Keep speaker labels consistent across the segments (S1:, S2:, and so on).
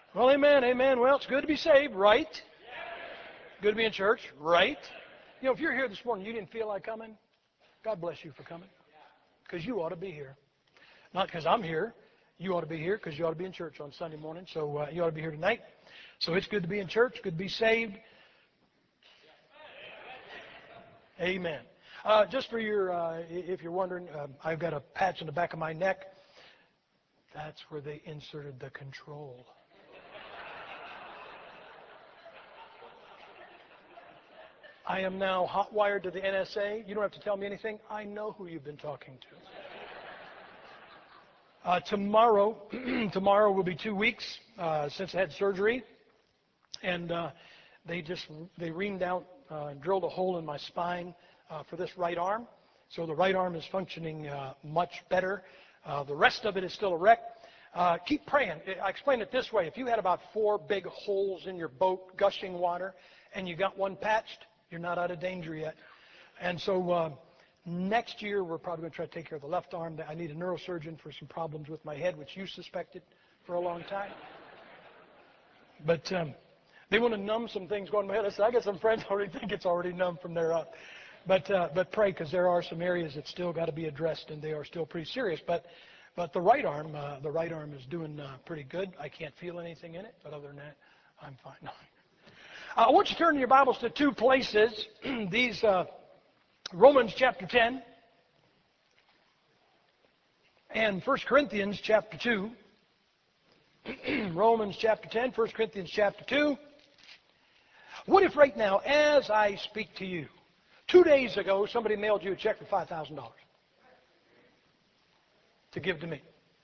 S1: Well, amen, amen. Well, it's good to be saved, right? Good to be in church, right? You know, if you're here this morning, you didn't feel like coming, God bless you for coming. Because you ought to be here. Not because I'm here. You ought to be here because you ought to be in church on Sunday morning. So you ought to be here tonight. So it's good to be in church, good to be saved. Amen. Just for your, if you're wondering, I've got a patch on the back of my neck. That's where they inserted the control. I am now hot-wired to the NSA. You don't have to tell me anything. I know who you've been talking to. Tomorrow will be 2 weeks since I had surgery. And they reamed out and drilled a hole in my spine for this right arm. So the right arm is functioning much better. The rest of it is still erect. Keep praying. I explain it this way. If you had about 4 big holes in your boat, gushing water, and you got one patched, you're not out of danger yet. And so next year, we're probably going to try to take care of the left arm. I need a neurosurgeon for some problems with my head, which you suspected for a long time. But they want to numb some things going in my head. I said, I got some friends already think it's already numb from there up. But pray, because there are some areas that still got to be addressed, and they are still pretty serious. But the right arm is doing pretty good. I can't feel anything in it, but other than that, I'm fine. I want you to turn your Bibles to 2 places. These Romans chapter 10 and 1 Corinthians chapter 2. Romans chapter 10, 1 Corinthians chapter 2. What if right now, as I speak to you, 2 days ago, somebody mailed you a check for $5,000 to give to me?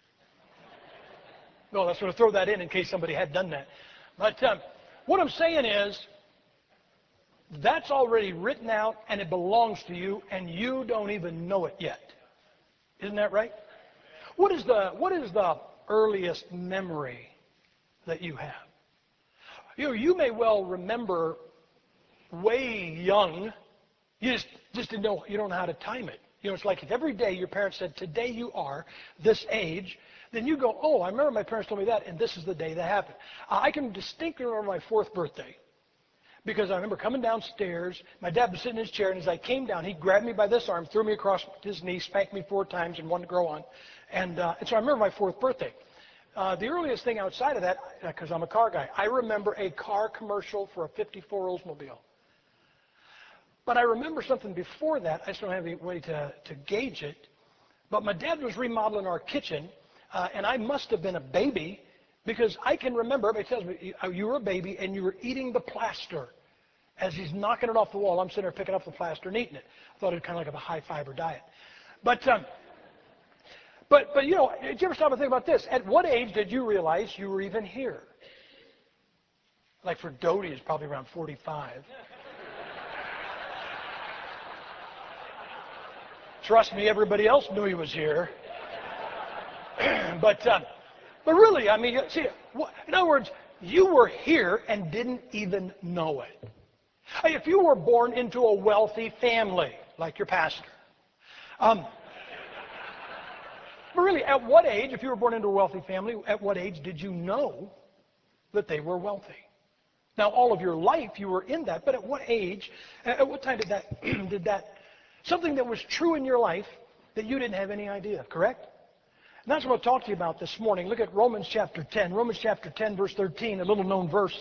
S1: No, let's sort of throw that in case somebody had done that. But what I'm saying is, that's already written out and it belongs to you, and you don't even know it yet. Isn't that right? What is the earliest memory that you have? You may well remember way young. You just didn't know. You don't know how to time it. It's like if every day your parents said, "Today you are this age," then you go, "Oh, I remember my parents told me that, and this is the day that happened." I can distinctly remember my 4th birthday. Because I remember coming downstairs, my dad was sitting in his chair, and as I came down, he grabbed me by this arm, threw me across his knee, spanked me 4 times, and one to grow on. And so I remember my 4th birthday. The earliest thing outside of that, because I'm a car guy, I remember a car commercial for a 54 Oldsmobile. But I remember something before that. I just don't have any way to gauge it. But my dad was remodeling our kitchen, and I must have been a baby, because I can remember, everybody tells me, you were a baby and you were eating the plaster. As he's knocking it off the wall, I'm sitting there picking up the plaster and eating it. I thought it was kind of like a high-fiber diet. But did you ever stop and think about this? At what age did you realize you were even here? Like for Dodie, it's probably around 45. Trust me, everybody else knew he was here. But really, I mean, see, in other words, you were here and didn't even know it. If you were born into a wealthy family, like your pastor, but really, at what age, if you were born into a wealthy family, at what age did you know that they were wealthy? Now, all of your life you were in that, but at what age, at what time did that, something that was true in your life that you didn't have any idea, correct? And that's what I'll talk to you about this morning. Look at Romans chapter 10. Romans chapter 10, verse 13, a little known verse.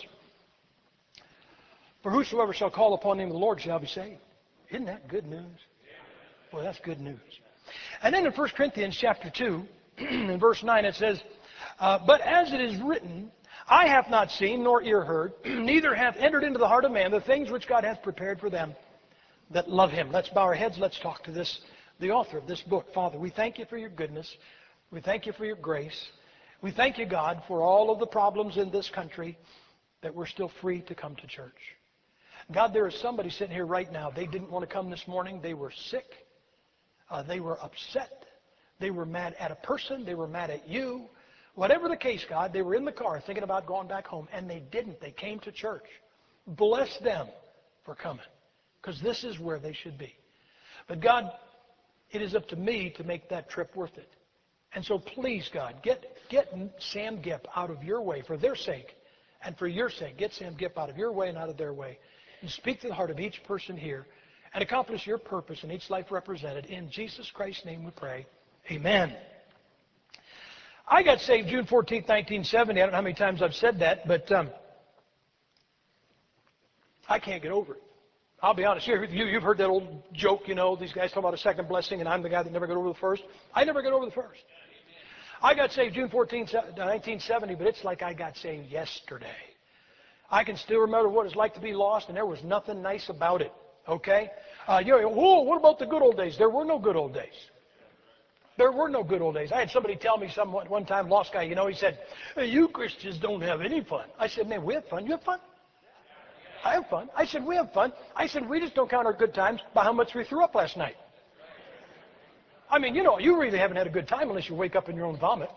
S1: For whosoever shall call upon the name of the Lord shall be saved. Isn't that good news? Boy, that's good news. And then in 1 Corinthians chapter 2, in verse 9, it says, but as it is written, eye hath not seen, nor ear heard, neither hath entered into the heart of man the things which God hath prepared for them that love him. Let's bow our heads. Let's talk to the author of this book. Father, we thank you for your goodness. We thank you for your grace. We thank you, God, for all of the problems in this country that we're still free to come to church. God, there is somebody sitting here right now. They didn't want to come this morning. They were sick. They were upset. They were mad at a person. They were mad at you. Whatever the case, God, they were in the car thinking about going back home, and they didn't. They came to church. Bless them for coming, because this is where they should be. But God, it is up to me to make that trip worth it. And so please, God, get Sam Gipp out of your way for their sake and for your sake. Get Sam Gipp out of your way and out of their way. And speak to the heart of each person here and accomplish your purpose in each life represented. In Jesus Christ's name we pray. Amen. I got saved June 14th, 1970. I don't know how many times I've said that, but I can't get over it. I'll be honest. You've heard that old joke, these guys talk about a second blessing, and I'm the guy that never got over the first. I never got over the first. I got saved June 14th, 1970, but it's like I got saved yesterday. I can still remember what it's like to be lost, and there was nothing nice about it, okay? Whoa, what about the good old days? There were no good old days. There were no good old days. I had somebody tell me one time, lost guy, he said, hey, you Christians don't have any fun. I said, man, we have fun. You have fun? I have fun. I said, we have fun. I said, we just don't count our good times by how much we threw up last night. I mean, you really haven't had a good time unless you wake up in your own vomit.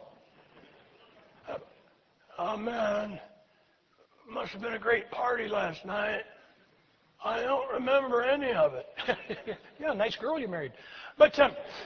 S1: Oh, man, must have been a great party last night. I don't remember any of it. Yeah, nice girl you married. But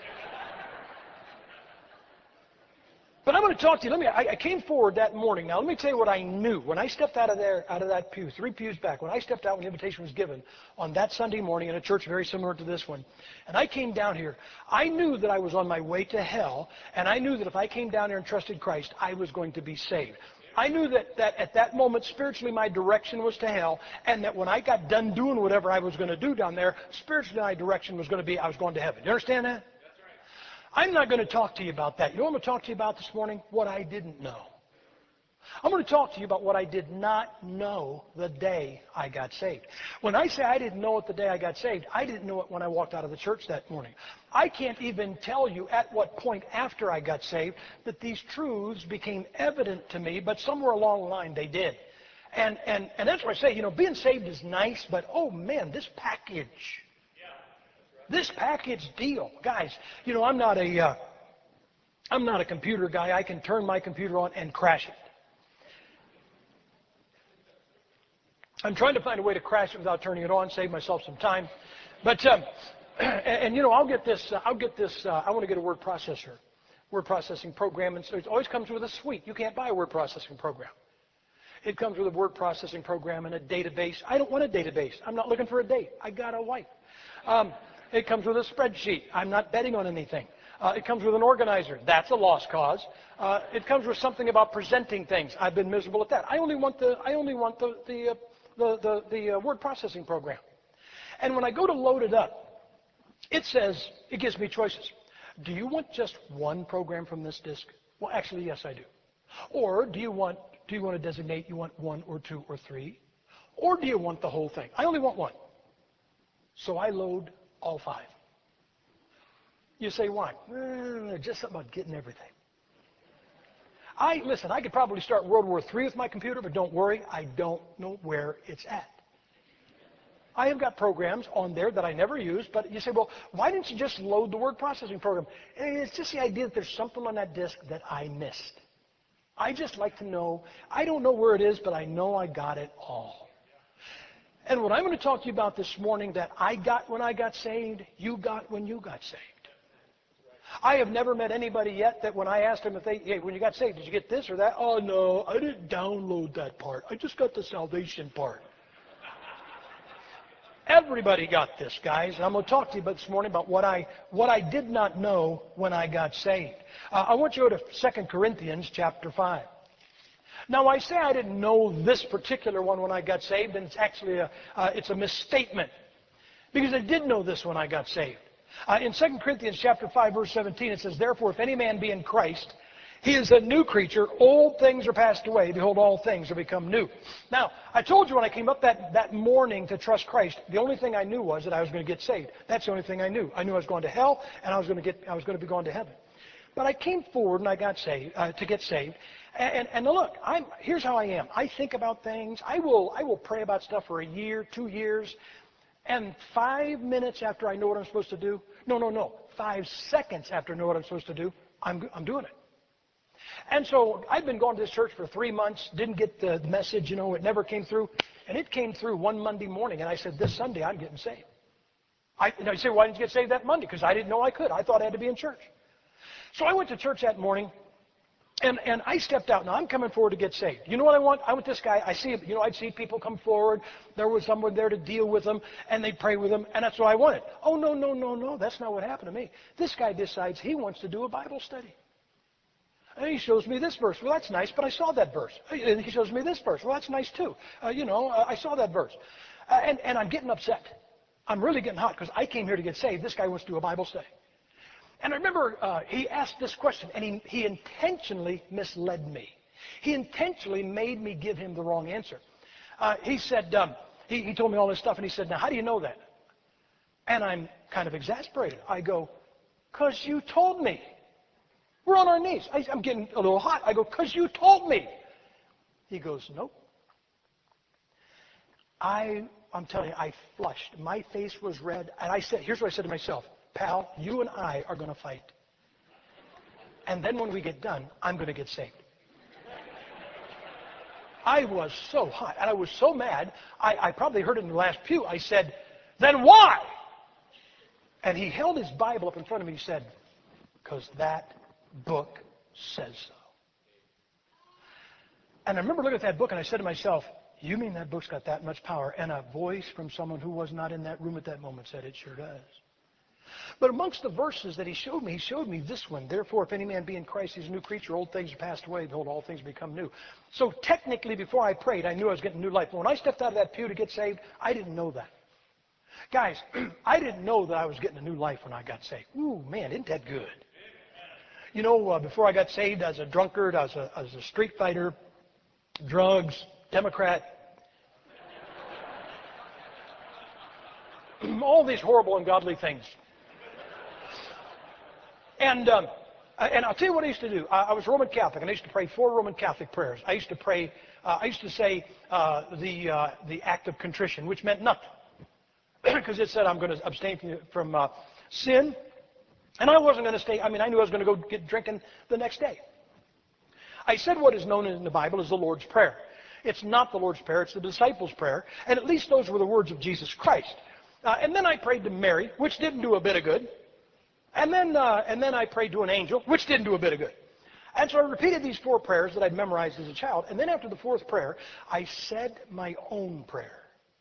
S1: I'm going to talk to you. I came forward that morning. Now, let me tell you what I knew. When I stepped out of that pew, 3 pews back, when I stepped out when the invitation was given on that Sunday morning in a church very similar to this one, and I came down here, I knew that I was on my way to hell, and I knew that if I came down here and trusted Christ, I was going to be saved. I knew that at that moment, spiritually, my direction was to hell, and that when I got done doing whatever I was going to do down there, spiritually, my direction was going to be I was going to heaven. You understand that? I'm not going to talk to you about that. You know what I'm going to talk to you about this morning? What I didn't know. I'm going to talk to you about what I did not know the day I got saved. When I say I didn't know it the day I got saved, I didn't know it when I walked out of the church that morning. I can't even tell you at what point after I got saved that these truths became evident to me, but somewhere along the line they did. And that's what I say, being saved is nice, but oh man, this package deal, guys, I'm not a computer guy. I can turn my computer on and crash it. I'm trying to find a way to crash it without turning it on, save myself some time. But I'll get this. I want to get a word processing program, and so it always comes with a suite. You can't buy a word processing program. It comes with a word processing program and a database. I don't want a database. I'm not looking for a date. I got a wife. It comes with a spreadsheet. I'm not betting on anything. It comes with an organizer. That's a lost cause. It comes with something about presenting things. I've been miserable at that. I only want the word processing program. And when I go to load it up, it gives me choices. Do you want just one program from this disk? Well, actually, yes, I do. Or do you want to designate you want 1 or 2 or 3? Or do you want the whole thing? I only want one. So I load all 5. You say, why? Just something about getting everything. Listen, I could probably start World War III with my computer, but don't worry, I don't know where it's at. I have got programs on there that I never use, but you say, well, why didn't you just load the word processing program? And it's just the idea that there's something on that disk that I missed. I just like to know, I don't know where it is, but I know I got it all. And what I'm going to talk to you about this morning that I got when I got saved, you got when you got saved. I have never met anybody yet that when I asked them hey, when you got saved, did you get this or that? Oh, no, I didn't download that part. I just got the salvation part. Everybody got this, guys, and I'm going to talk to you about this morning about what I did not know when I got saved. I want you to go to 2 Corinthians chapter 5. Now, I say I didn't know this particular one when I got saved, and it's actually it's a misstatement, because I did know this when I got saved. In 2 Corinthians chapter 5, verse 17, it says, therefore, if any man be in Christ, he is a new creature. Old things are passed away. Behold, all things are become new. Now, I told you when I came up that morning to trust Christ, the only thing I knew was that I was going to get saved. That's the only thing I knew. I knew I was going to hell, and I was going to be going to heaven. But I came forward and I got saved to get saved. And look, here's how I am. I think about things. I will pray about stuff for a year, 2 years, and 5 minutes after I know what I'm supposed to do. No. 5 seconds after I know what I'm supposed to do, I'm doing it. And so I've been going to this church for 3 months, didn't get the message, it never came through. And it came through one Monday morning, and I said, this Sunday I'm getting saved. You say, why didn't you get saved that Monday? Because I didn't know I could. I thought I had to be in church. So I went to church that morning, and I stepped out. Now, I'm coming forward to get saved. You know what I want? I want this guy. I'd see people come forward. There was someone there to deal with them, and they'd pray with them, and that's what I wanted. Oh, no, no, no, no. That's not what happened to me. This guy decides he wants to do a Bible study. And he shows me this verse. Well, that's nice, but I saw that verse. And he shows me this verse. Well, that's nice, too. I saw that verse. And I'm getting upset. I'm really getting hot because I came here to get saved. This guy wants to do a Bible study. And I remember he asked this question, and he intentionally misled me. He intentionally made me give him the wrong answer. He said, he told me all this stuff, and he said, now, how do you know that? And I'm kind of exasperated. I go, because you told me. We're on our knees. I'm getting a little hot. I go, because you told me. He goes, nope. I'm telling you, I flushed. My face was red. And I said, here's what I said to myself. Pal, you and I are going to fight. And then when we get done, I'm going to get saved. I was so hot, and I was so mad, I probably heard it in the last pew. I said, then why? And he held his Bible up in front of me and he said, because that book says so. And I remember looking at that book, and I said to myself, you mean that book's got that much power? And a voice from someone who was not in that room at that moment said, it sure does. But amongst the verses that he showed me this one. Therefore, if any man be in Christ, he's a new creature. Old things are passed away. Behold, all things become new. So technically, before I prayed, I knew I was getting new life. But when I stepped out of that pew to get saved, I didn't know that. Guys, I didn't know that I was getting a new life when I got saved. Ooh, man, isn't that good? You know, before I got saved, I was a drunkard. I was a street fighter, drugs, Democrat. All these horrible, ungodly things. And I'll tell you what I used to do. I was Roman Catholic, and I used to pray 4 Roman Catholic prayers. I used to pray. I used to say the act of contrition, which meant nothing, because it said I'm going to abstain from sin, and I wasn't going to stay. I mean, I knew I was going to go get drinking the next day. I said what is known in the Bible as the Lord's Prayer. It's not the Lord's Prayer; it's the disciples' prayer, and at least those were the words of Jesus Christ. And then I prayed to Mary, which didn't do a bit of good. And then I prayed to an angel, which didn't do a bit of good. And so I repeated these 4 prayers that I'd memorized as a child. And then after the 4th prayer, I said my own prayer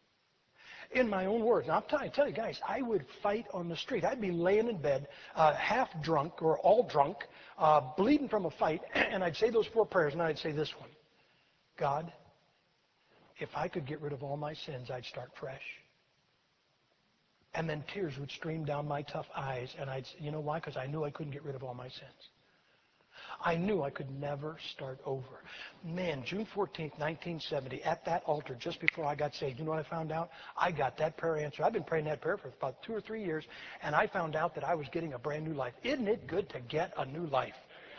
S1: in my own words. Now, I tell you guys, I would fight on the street. I'd be laying in bed, half drunk or all drunk, bleeding from a fight, and I'd say those 4 prayers, and I'd say this one. God, if I could get rid of all my sins, I'd start fresh. And then tears would stream down my tough eyes, and you know why? Because I knew I couldn't get rid of all my sins. I knew I could never start over. Man, June 14th, 1970, at that altar, just before I got saved, you know what I found out? I got that prayer answered. I've been praying that prayer for about 2 or 3 years, and I found out that I was getting a brand new life. Isn't it good to get a new life?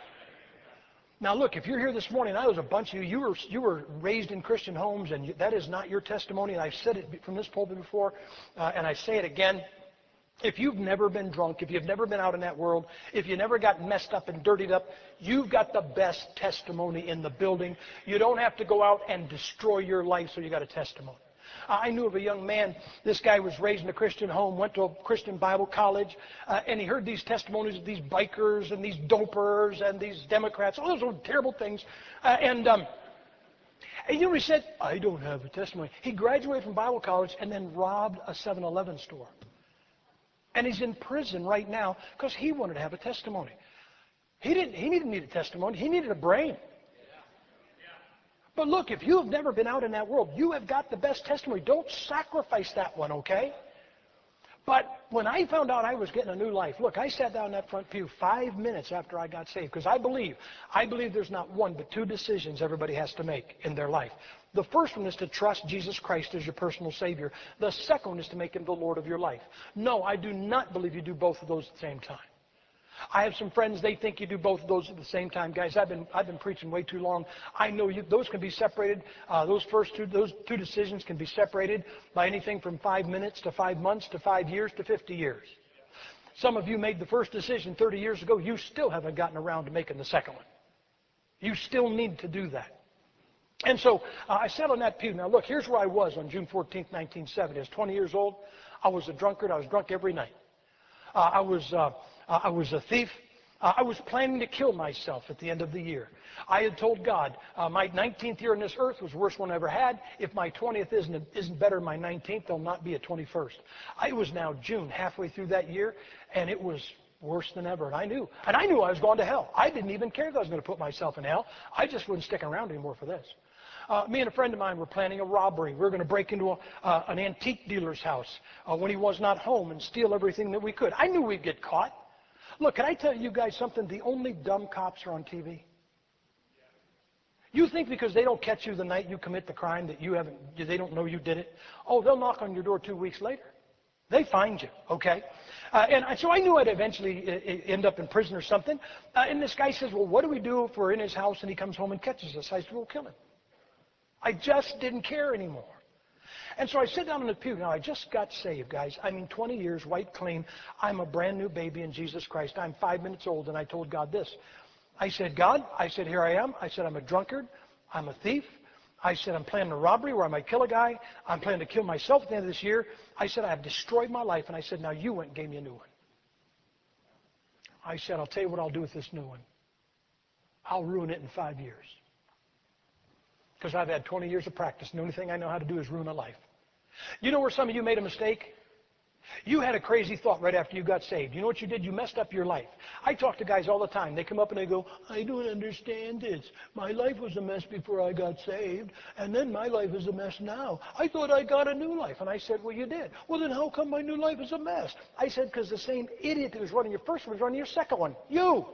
S1: Now, look, if you're here this morning, I was a bunch of you were raised in Christian homes, and that is not your testimony, and I've said it from this pulpit before, and I say it again. If you've never been drunk, if you've never been out in that world, if you never got messed up and dirtied up, you've got the best testimony in the building. You don't have to go out and destroy your life, so you got a testimony. I knew of a young man, this guy was raised in a Christian home, went to a Christian Bible college, and he heard these testimonies of these bikers and these dopers and these Democrats, all those little terrible things. And you know what he said? I don't have a testimony. He graduated from Bible college and then robbed a 7-Eleven store. And he's in prison right now because he wanted to have a testimony. He didn't need a testimony. He needed a brain. But look, if you have never been out in that world, you have got the best testimony. Don't sacrifice that one, okay? But when I found out I was getting a new life, look, I sat down in that front pew 5 minutes after I got saved because I believe there's not 1 but 2 decisions everybody has to make in their life. The first one is to trust Jesus Christ as your personal Savior. The second one is to make Him the Lord of your life. No, I do not believe you do both of those at the same time. I have some friends, they think you do both of those at the same time. Guys, I've been preaching way too long. I know those can be separated. Those two decisions can be separated by anything from 5 minutes to 5 months to 5 years to 50 years. Some of you made the first decision 30 years ago. You still haven't gotten around to making the second one. You still need to do that. And so I sat on that pew. Now, look, here's where I was on June 14th, 1970. I was 20 years old. I was a drunkard. I was drunk every night. I was a thief. I was planning to kill myself at the end of the year. I had told God, my 19th year on this earth was the worst one I ever had. If my 20th isn't better than my 19th, there'll not be a 21st. It was now June, halfway through that year, and it was worse than ever. And I knew I was going to hell. I didn't even care if I was going to put myself in hell. I just wasn't sticking around anymore for this. Me and a friend of mine were planning a robbery. We were going to break into an antique dealer's house when he was not home and steal everything that we could. I knew we'd get caught. Look, can I tell you guys something? The only dumb cops are on TV. You think because they don't catch you the night you commit the crime that they don't know you did it? Oh, they'll knock on your door 2 weeks later. They find you, okay? So I knew I'd eventually end up in prison or something. And this guy says, well, what do we do if we're in his house and he comes home and catches us? I said, we'll kill him. I just didn't care anymore. And so I sit down in the pew. Now, I just got saved, guys. 20 years, white clean. I'm a brand new baby in Jesus Christ. I'm 5 minutes old, and I told God this. I said, God, here I am. I said, I'm a drunkard. I'm a thief. I said, I'm planning a robbery where I might kill a guy. I'm planning to kill myself at the end of this year. I said, I have destroyed my life. And I said, now you went and gave me a new one. I said, I'll tell you what I'll do with this new one. I'll ruin it in 5 years. Because I've had 20 years of practice, and the only thing I know how to do is ruin a life. You know where some of you made a mistake? You had a crazy thought right after you got saved. You know what you did? You messed up your life. I talk to guys all the time. They come up and they go, I don't understand this. My life was a mess before I got saved, and then my life is a mess now. I thought I got a new life. And I said, well, you did. Well, then how come my new life is a mess? I said, because the same idiot that was running your first one was running your second one. You.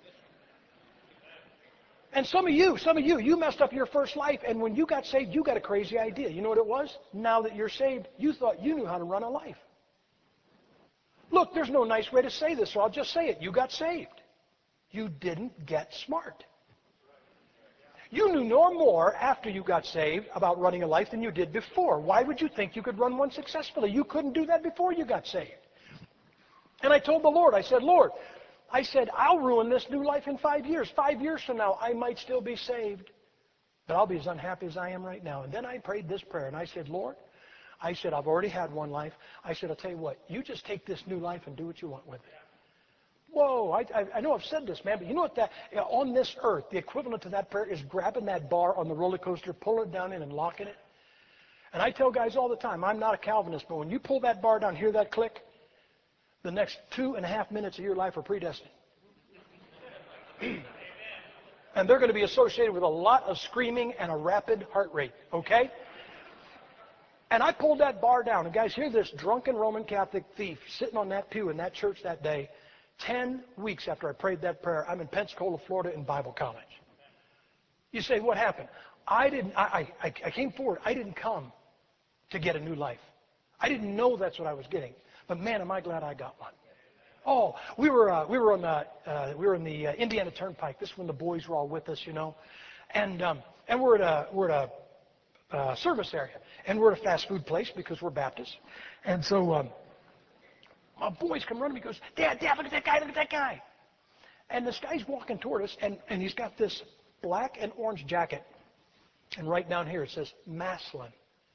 S1: And some of you messed up your first life, and when you got saved, you got a crazy idea. You know what it was? Now that you're saved, you thought you knew how to run a life. Look, there's no nice way to say this, so I'll just say it. You got saved. You didn't get smart. You knew no more after you got saved about running a life than you did before. Why would you think you could run one successfully? You couldn't do that before you got saved. And I told the Lord, I said, Lord, I'll ruin this new life in 5 years. 5 years from now, I might still be saved, but I'll be as unhappy as I am right now. And then I prayed this prayer, and I said, Lord, I've already had one life. I said, I'll tell you what, you just take this new life and do what you want with it. Whoa, I know I've said this, man, but you know what on this earth, the equivalent to that prayer is grabbing that bar on the roller coaster, pulling it down in and locking it. And I tell guys all the time, I'm not a Calvinist, but when you pull that bar down, hear that click, the next 2.5 minutes of your life are predestined. And they're going to be associated with a lot of screaming and a rapid heart rate, okay? And I pulled that bar down. And guys, hear this drunken Roman Catholic thief sitting on that pew in that church that day. 10 weeks after I prayed that prayer, I'm in Pensacola, Florida in Bible college. You say, what happened? I came forward. I didn't come to get a new life. I didn't know that's what I was getting. But man, am I glad I got one. Oh, we were in the Indiana Turnpike. This is when the boys were all with us, you know, and we're at a service area, and we're at a fast food place because we're Baptists, and so my boys come running. He goes, Dad, look at that guy, and this guy's walking toward us, and he's got this black and orange jacket, and right down here it says Massillon,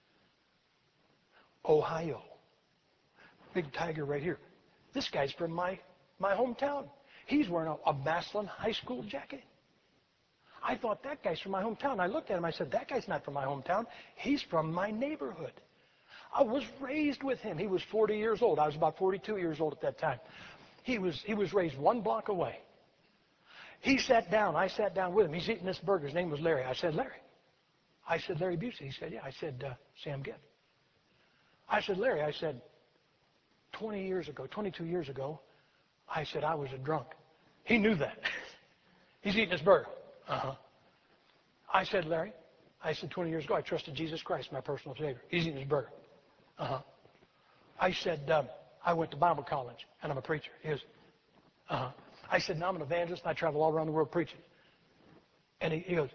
S1: Ohio. Big tiger right here. This guy's from my hometown. He's wearing a Massillon High School jacket. I thought, that guy's from my hometown. I looked at him. I said, that guy's not from my hometown. He's from my neighborhood. I was raised with him. He was 40 years old. I was about 42 years old at that time. He was raised 1 block away. He sat down. I sat down with him. He's eating this burger. His name was Larry. I said, Larry. I said, Larry Busey. He said, yeah. I said, Sam Gibb. I said, Larry, 22 years ago, I said I was a drunk. He knew that. He's eating his burger. I said, Larry, 20 years ago, I trusted Jesus Christ, my personal Savior. He's eating his burger. I said, I went to Bible college, and I'm a preacher. He goes, I said, now I'm an evangelist, and I travel all around the world preaching. And he goes,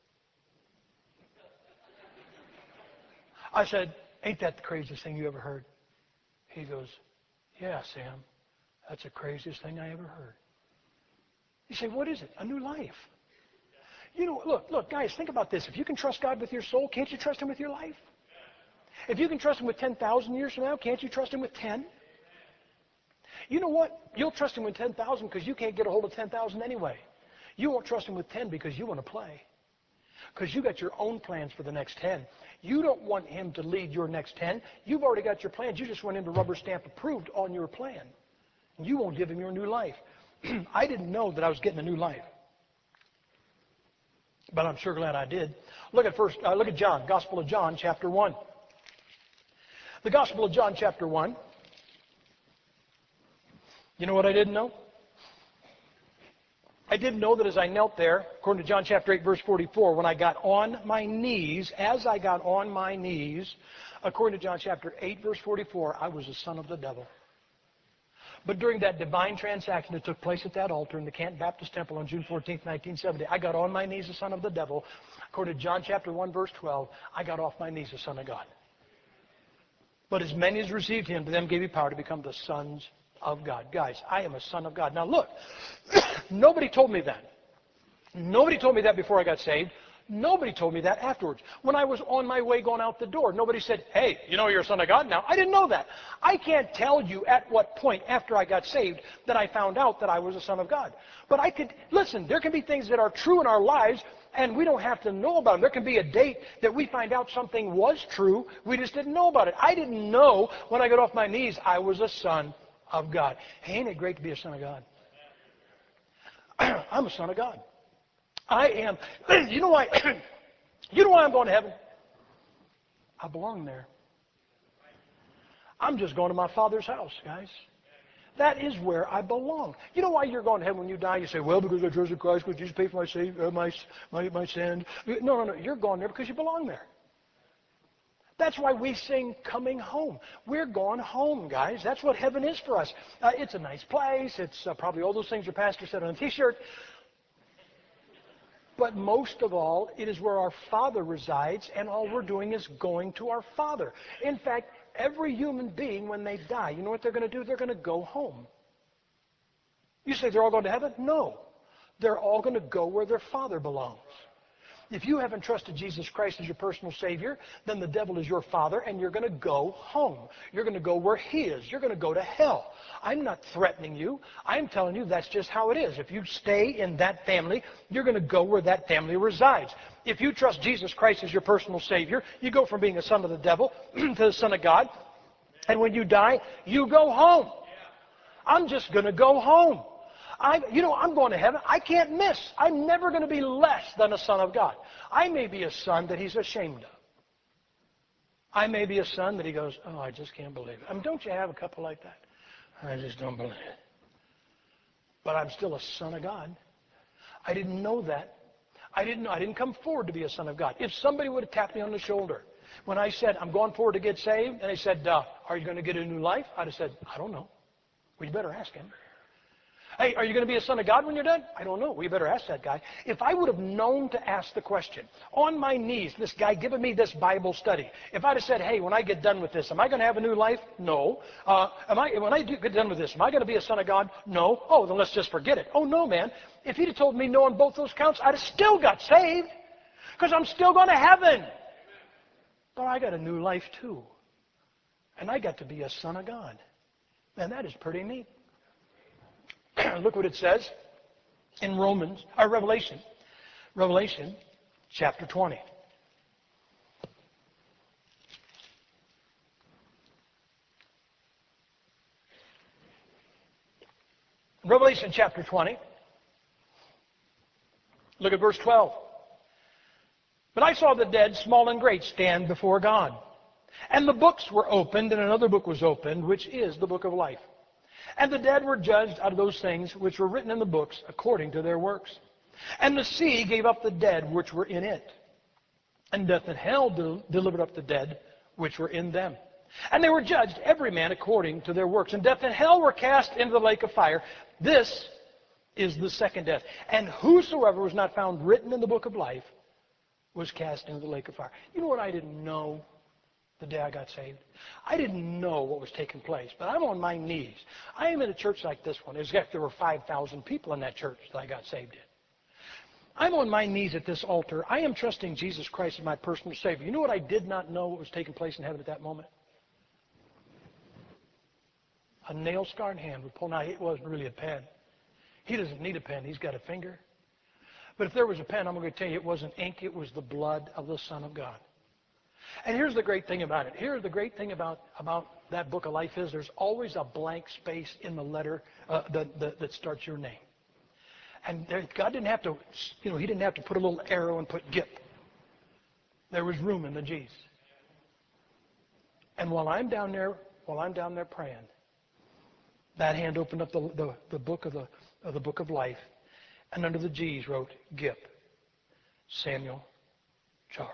S1: I said, ain't that the craziest thing you ever heard? He goes, yeah, Sam, that's the craziest thing I ever heard. You say, what is it? A new life. You know, look, guys, think about this. If you can trust God with your soul, can't you trust Him with your life? If you can trust Him with 10,000 years from now, can't you trust Him with 10? You know what? You'll trust him with 10,000 because you can't get a hold of 10,000 anyway. You won't trust him with 10 because you want to play. Because you got your own plans for the next 10. You don't want him to lead your next 10. You've already got your plans. You just want him to rubber stamp approved on your plan. And you won't give him your new life. I didn't know that I was getting a new life. But I'm sure glad I did. Look at John, Gospel of John, chapter 1. The Gospel of John, chapter 1. You know what I didn't know? I didn't know that as I knelt there, according to John chapter 8, verse 44, when I got on my knees, as I got on my knees, according to John chapter 8, verse 44, I was a son of the devil. But during that divine transaction that took place at that altar in the Canton Baptist Temple on June 14th, 1970, I got on my knees a son of the devil. According to John chapter 1, verse 12, I got off my knees a son of God. But as many as received him, to them gave he power to become the sons of God. Guys, I am a son of God. Now look, nobody told me that. Nobody told me that before I got saved. Nobody told me that afterwards. When I was on my way going out the door, nobody said, hey, you know you're a son of God now. I didn't know that. I can't tell you at what point after I got saved that I found out that I was a son of God. But I could, listen, there can be things that are true in our lives and we don't have to know about them. There can be a date that we find out something was true. We just didn't know about it. I didn't know when I got off my knees I was a son of God. Hey, ain't it great to be a son of God? I'm a son of God. I am. You know why? You know why I'm going to heaven? I belong there. I'm just going to my Father's house, guys. That is where I belong. You know why you're going to heaven when you die? You say, well, because I trusted Christ, because Jesus paid for my sin. No. You're going there because you belong there. That's why we sing Coming Home. We're going home, guys. That's what heaven is for us. It's a nice place. It's probably all those things your pastor said on a T-shirt. But most of all, it is where our Father resides, and all we're doing is going to our Father. In fact, every human being, when they die, you know what they're going to do? They're going to go home. You say they're all going to heaven? No. They're all going to go where their Father belongs. If you haven't trusted Jesus Christ as your personal Savior, then the devil is your father, and you're going to go home. You're going to go where he is. You're going to go to hell. I'm not threatening you. I'm telling you that's just how it is. If you stay in that family, you're going to go where that family resides. If you trust Jesus Christ as your personal Savior, you go from being a son of the devil to the son of God. And when you die, you go home. I'm just going to go home. I'm going to heaven. I can't miss. I'm never going to be less than a son of God. I may be a son that he's ashamed of. I may be a son that he goes, oh, I just can't believe it. I mean, don't you have a couple like that? I just don't believe it. But I'm still a son of God. I didn't know that. I didn't come forward to be a son of God. If somebody would have tapped me on the shoulder when I said, I'm going forward to get saved, and they said, are you going to get a new life? I'd have said, I don't know. Well, you better ask him. Hey, are you going to be a son of God when you're done? I don't know. Well, you better ask that guy. If I would have known to ask the question, on my knees, this guy giving me this Bible study, if I'd have said, hey, when I get done with this, am I going to have a new life? No. When I get done with this, am I going to be a son of God? No. Oh, then let's just forget it. Oh, no, man. If he'd have told me no on both those counts, I'd have still got saved because I'm still going to heaven. But I got a new life, too. And I got to be a son of God. Man, that is pretty neat. Look what it says in Revelation chapter 20. Revelation chapter 20. Look at verse 12. But I saw the dead, small and great, stand before God. And the books were opened, and another book was opened, which is the book of life. And the dead were judged out of those things which were written in the books according to their works. And the sea gave up the dead which were in it. And death and hell delivered up the dead which were in them. And they were judged, every man according to their works. And death and hell were cast into the lake of fire. This is the second death. And whosoever was not found written in the book of life was cast into the lake of fire. You know what I didn't know the day I got saved? I didn't know what was taking place, but I'm on my knees. I am in a church like this one. There were 5,000 people in that church that I got saved in. I'm on my knees at this altar. I am trusting Jesus Christ as my personal Savior. You know what I did not know what was taking place in heaven at that moment? a nail-scarred hand would pull. Now, it wasn't really a pen. He doesn't need a pen. He's got a finger. But if there was a pen, I'm going to tell you, it wasn't ink. It was the blood of the Son of God. And here's the great thing about it. Here's the great thing about that book of life is there's always a blank space in the letter that starts your name. And God didn't have to, He didn't have to put a little arrow and put Gip. There was room in the G's. And while I'm down there praying, that hand opened up the book of life, and under the G's wrote Gip, Samuel Charles.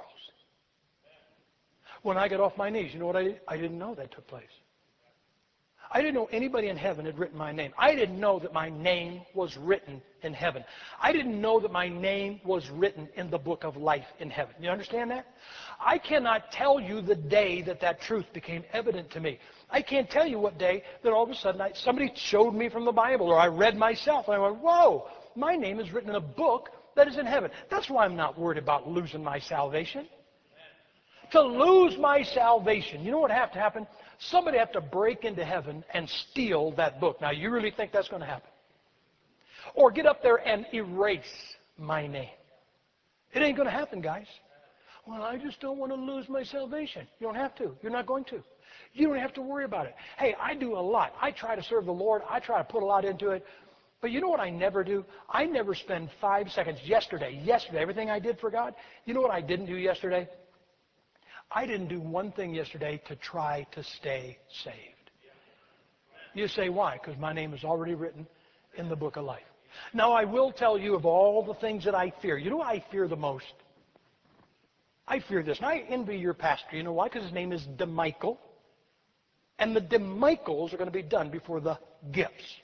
S1: When I got off my knees, you know what I did? I didn't know that took place. I didn't know anybody in heaven had written my name. I didn't know that my name was written in heaven. I didn't know that my name was written in the book of life in heaven. You understand that? I cannot tell you the day that truth became evident to me. I can't tell you what day that all of a sudden somebody showed me from the Bible, or I read myself, and I went, whoa, my name is written in a book that is in heaven. That's why I'm not worried about losing my salvation. To lose my salvation, you know what have to happen? Somebody have to break into heaven and steal that book. Now, you really think that's going to happen? Or get up there and erase my name. It ain't going to happen, guys. Well, I just don't want to lose my salvation. You don't have to. You're not going to. You don't have to worry about it. Hey, I do a lot. I try to serve the Lord. I try to put a lot into it. But you know what I never do? I never spend 5 seconds. Yesterday, everything I did for God, you know what I didn't do yesterday? I didn't do one thing yesterday to try to stay saved. You say, why? Because my name is already written in the book of life. Now, I will tell you of all the things that I fear. You know what I fear the most? I fear this. And I envy your pastor. You know why? Because his name is DeMichael. And the DeMichaels are going to be done before the Gips.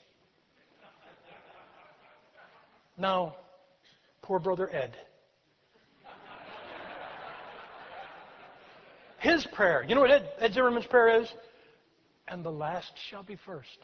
S1: Now, poor brother Ed. His prayer, you know what Ed Zimmerman's prayer is? And the last shall be first.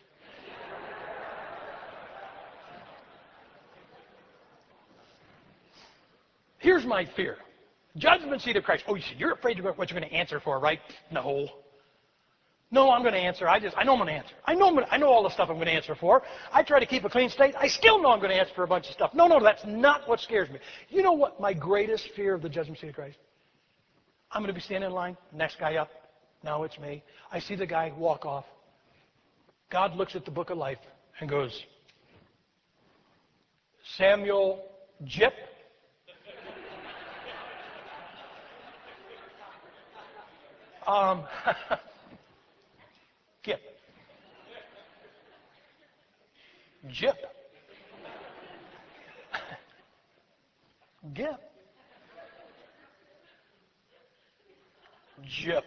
S1: Here's my fear. Judgment seat of Christ. Oh, you're afraid of what you're going to answer for, right? No. No, I'm going to answer. I know I'm going to answer. I know all the stuff I'm going to answer for. I try to keep a clean slate. I still know I'm going to answer for a bunch of stuff. No, that's not what scares me. You know what my greatest fear of the judgment seat of Christ? I'm going to be standing in line, next guy up. Now it's me. I see the guy walk off. God looks at the book of life and goes, Samuel Jip? Gip. Jip. Gip. Jip.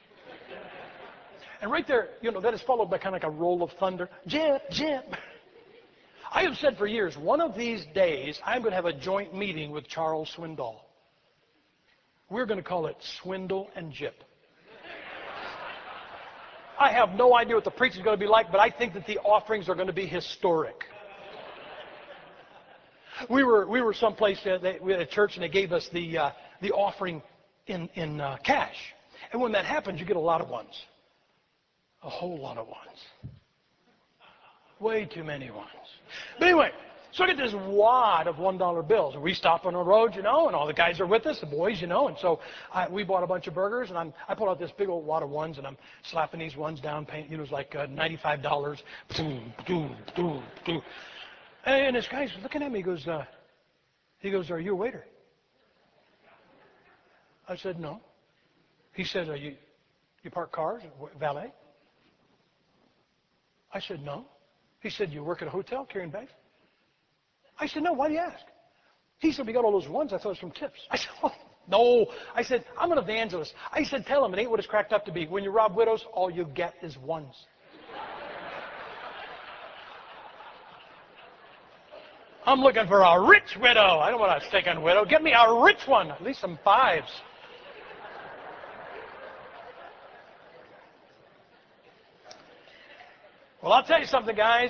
S1: And right there, that is followed by kind of like a roll of thunder. Jip, Jip. I have said for years, one of these days, I'm going to have a joint meeting with Charles Swindoll. We're going to call it Swindle and Jip. I have no idea what the preaching is going to be like, but I think that the offerings are going to be historic. We were someplace we had a church, and they gave us the offering in cash. And when that happens, you get a lot of ones. A whole lot of ones. Way too many ones. But anyway, so I get this wad of $1 bills. And we stop on the road, and all the guys are with us, the boys, and so we bought a bunch of burgers, and I pull out this big old wad of ones, and I'm slapping these ones down, paying, it was like $95. And this guy's looking at me, he goes, are you a waiter? I said, no. He said, you park cars, valet? I said, no. He said, you work at a hotel carrying bags? I said, no, why do you ask? He said, we got all those ones. I thought it was from tips. I said, oh, no. I said, I'm an evangelist. I said, tell him it ain't what it's cracked up to be. When you rob widows, all you get is ones. I'm looking for a rich widow. I don't want a stinking widow. Get me a rich one, at least some fives. Well, I'll tell you something, guys.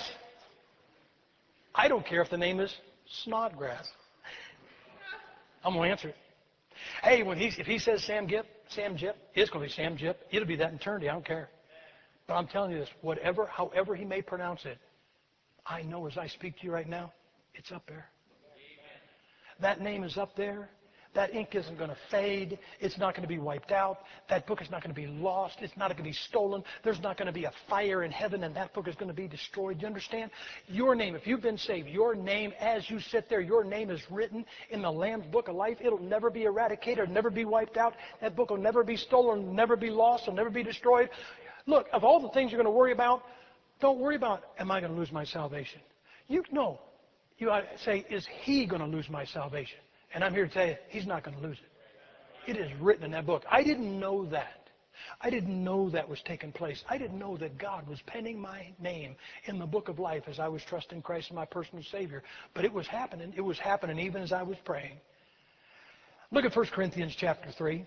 S1: I don't care if the name is Snodgrass. I'm going to answer it. Hey, if he says Sam Jip, it's going to be Sam Jip. It'll be that in eternity. I don't care. But I'm telling you this, however he may pronounce it, I know as I speak to you right now, it's up there. That name is up there. That ink isn't going to fade. It's not going to be wiped out. That book is not going to be lost. It's not going to be stolen. There's not going to be a fire in heaven and that book is going to be destroyed. You understand? Your name, if you've been saved, your name as you sit there, your name is written in the Lamb's Book of Life. It'll never be eradicated. It'll never be wiped out. That book will never be stolen, never be lost, it'll never be destroyed. Look, of all the things you're going to worry about, don't worry about, am I going to lose my salvation? You ought to say, is he going to lose my salvation? And I'm here to tell you, he's not going to lose it. It is written in that book. I didn't know that. I didn't know that was taking place. I didn't know that God was penning my name in the book of life as I was trusting Christ as my personal Savior. But it was happening. It was happening even as I was praying. Look at 1 Corinthians chapter 3.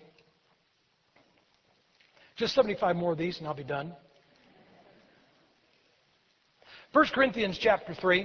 S1: Just 75 more of these and I'll be done. 1 Corinthians chapter 3.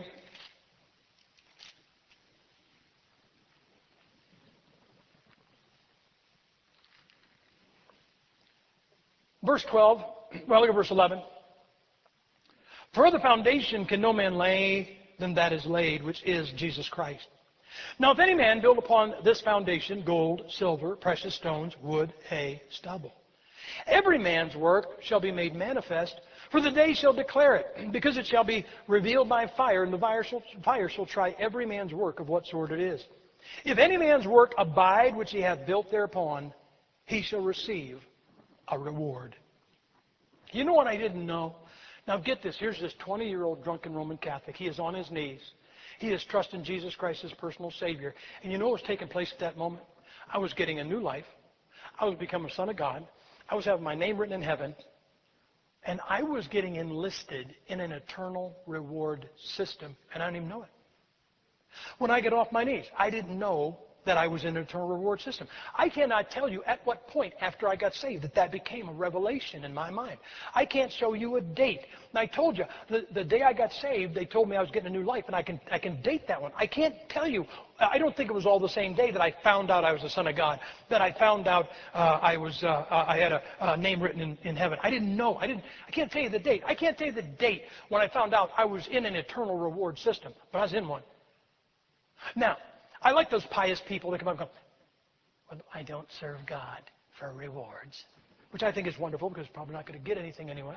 S1: Verse 12, well, look at verse 11. For other foundation can no man lay than that is laid, which is Jesus Christ. Now, if any man build upon this foundation gold, silver, precious stones, wood, hay, stubble, every man's work shall be made manifest, for the day shall declare it, because it shall be revealed by fire, and the fire shall try every man's work of what sort it is. If any man's work abide which he hath built thereupon, he shall receive a reward. You know what I didn't know? Now get this. Here's this 20-year-old drunken Roman Catholic. He is on his knees. He is trusting Jesus Christ as personal Savior. And you know what was taking place at that moment? I was getting a new life. I was becoming a son of God. I was having my name written in heaven. And I was getting enlisted in an eternal reward system. And I didn't even know it. When I get off my knees, I didn't know that I was in an eternal reward system. I cannot tell you at what point after I got saved that became a revelation in my mind. I can't show you a date. And I told you, the day I got saved, they told me I was getting a new life, and I can date that one. I can't tell you. I don't think it was all the same day that I found out I was a son of God, that I found out I had a name written in heaven. I didn't know. I can't tell you the date. I can't tell you the date when I found out I was in an eternal reward system, but I was in one. Now, I like those pious people that come up and go, well, I don't serve God for rewards, which I think is wonderful because probably not going to get anything anyway.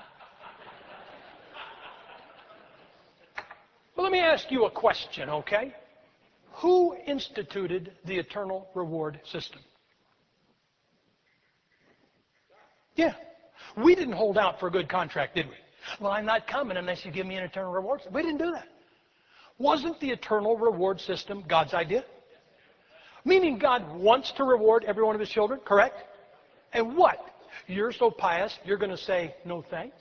S1: Well, let me ask you a question, okay? Who instituted the eternal reward system? Yeah. We didn't hold out for a good contract, did we? Well, I'm not coming unless you give me an eternal reward. We didn't do that. Wasn't the eternal reward system God's idea? Meaning God wants to reward every one of his children, correct? And what? You're so pious, you're going to say, no thanks?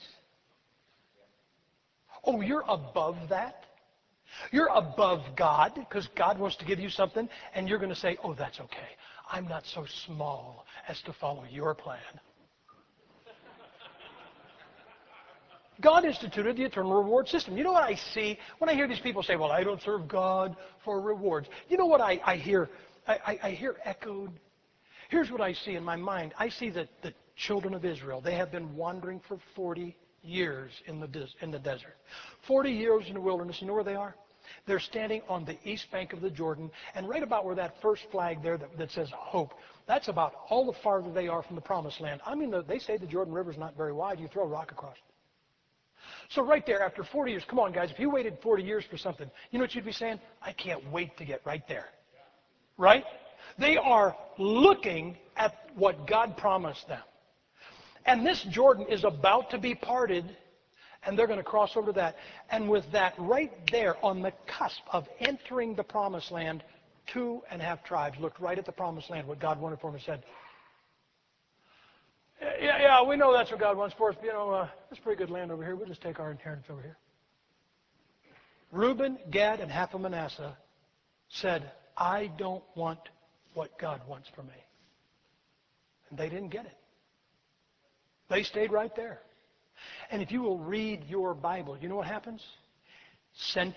S1: Oh, you're above that? You're above God because God wants to give you something, and you're going to say, oh, that's okay. I'm not so small as to follow your plan. God instituted the eternal reward system. You know what I see when I hear these people say, well, I don't serve God for rewards. You know what I hear? I hear echoed. Here's what I see in my mind. I see that the children of Israel, they have been wandering for 40 years in the desert. 40 years in the wilderness. You know where they are? They're standing on the east bank of the Jordan, and right about where that first flag there that says hope, that's about all the farther they are from the promised land. I mean, they say the Jordan River is not very wide. You throw a rock across it. So right there, after 40 years, come on, guys, if you waited 40 years for something, you know what you'd be saying? I can't wait to get right there. Right? They are looking at what God promised them. And this Jordan is about to be parted, and they're going to cross over that. And with that right there on the cusp of entering the promised land, 2.5 tribes looked right at the promised land, what God wanted for them, and said, yeah, we know that's what God wants for us. But, you know, it's pretty good land over here. We'll just take our inheritance over here. Reuben, Gad, and half of Manasseh said, I don't want what God wants for me. And they didn't get it. They stayed right there. And if you will read your Bible, you know what happens?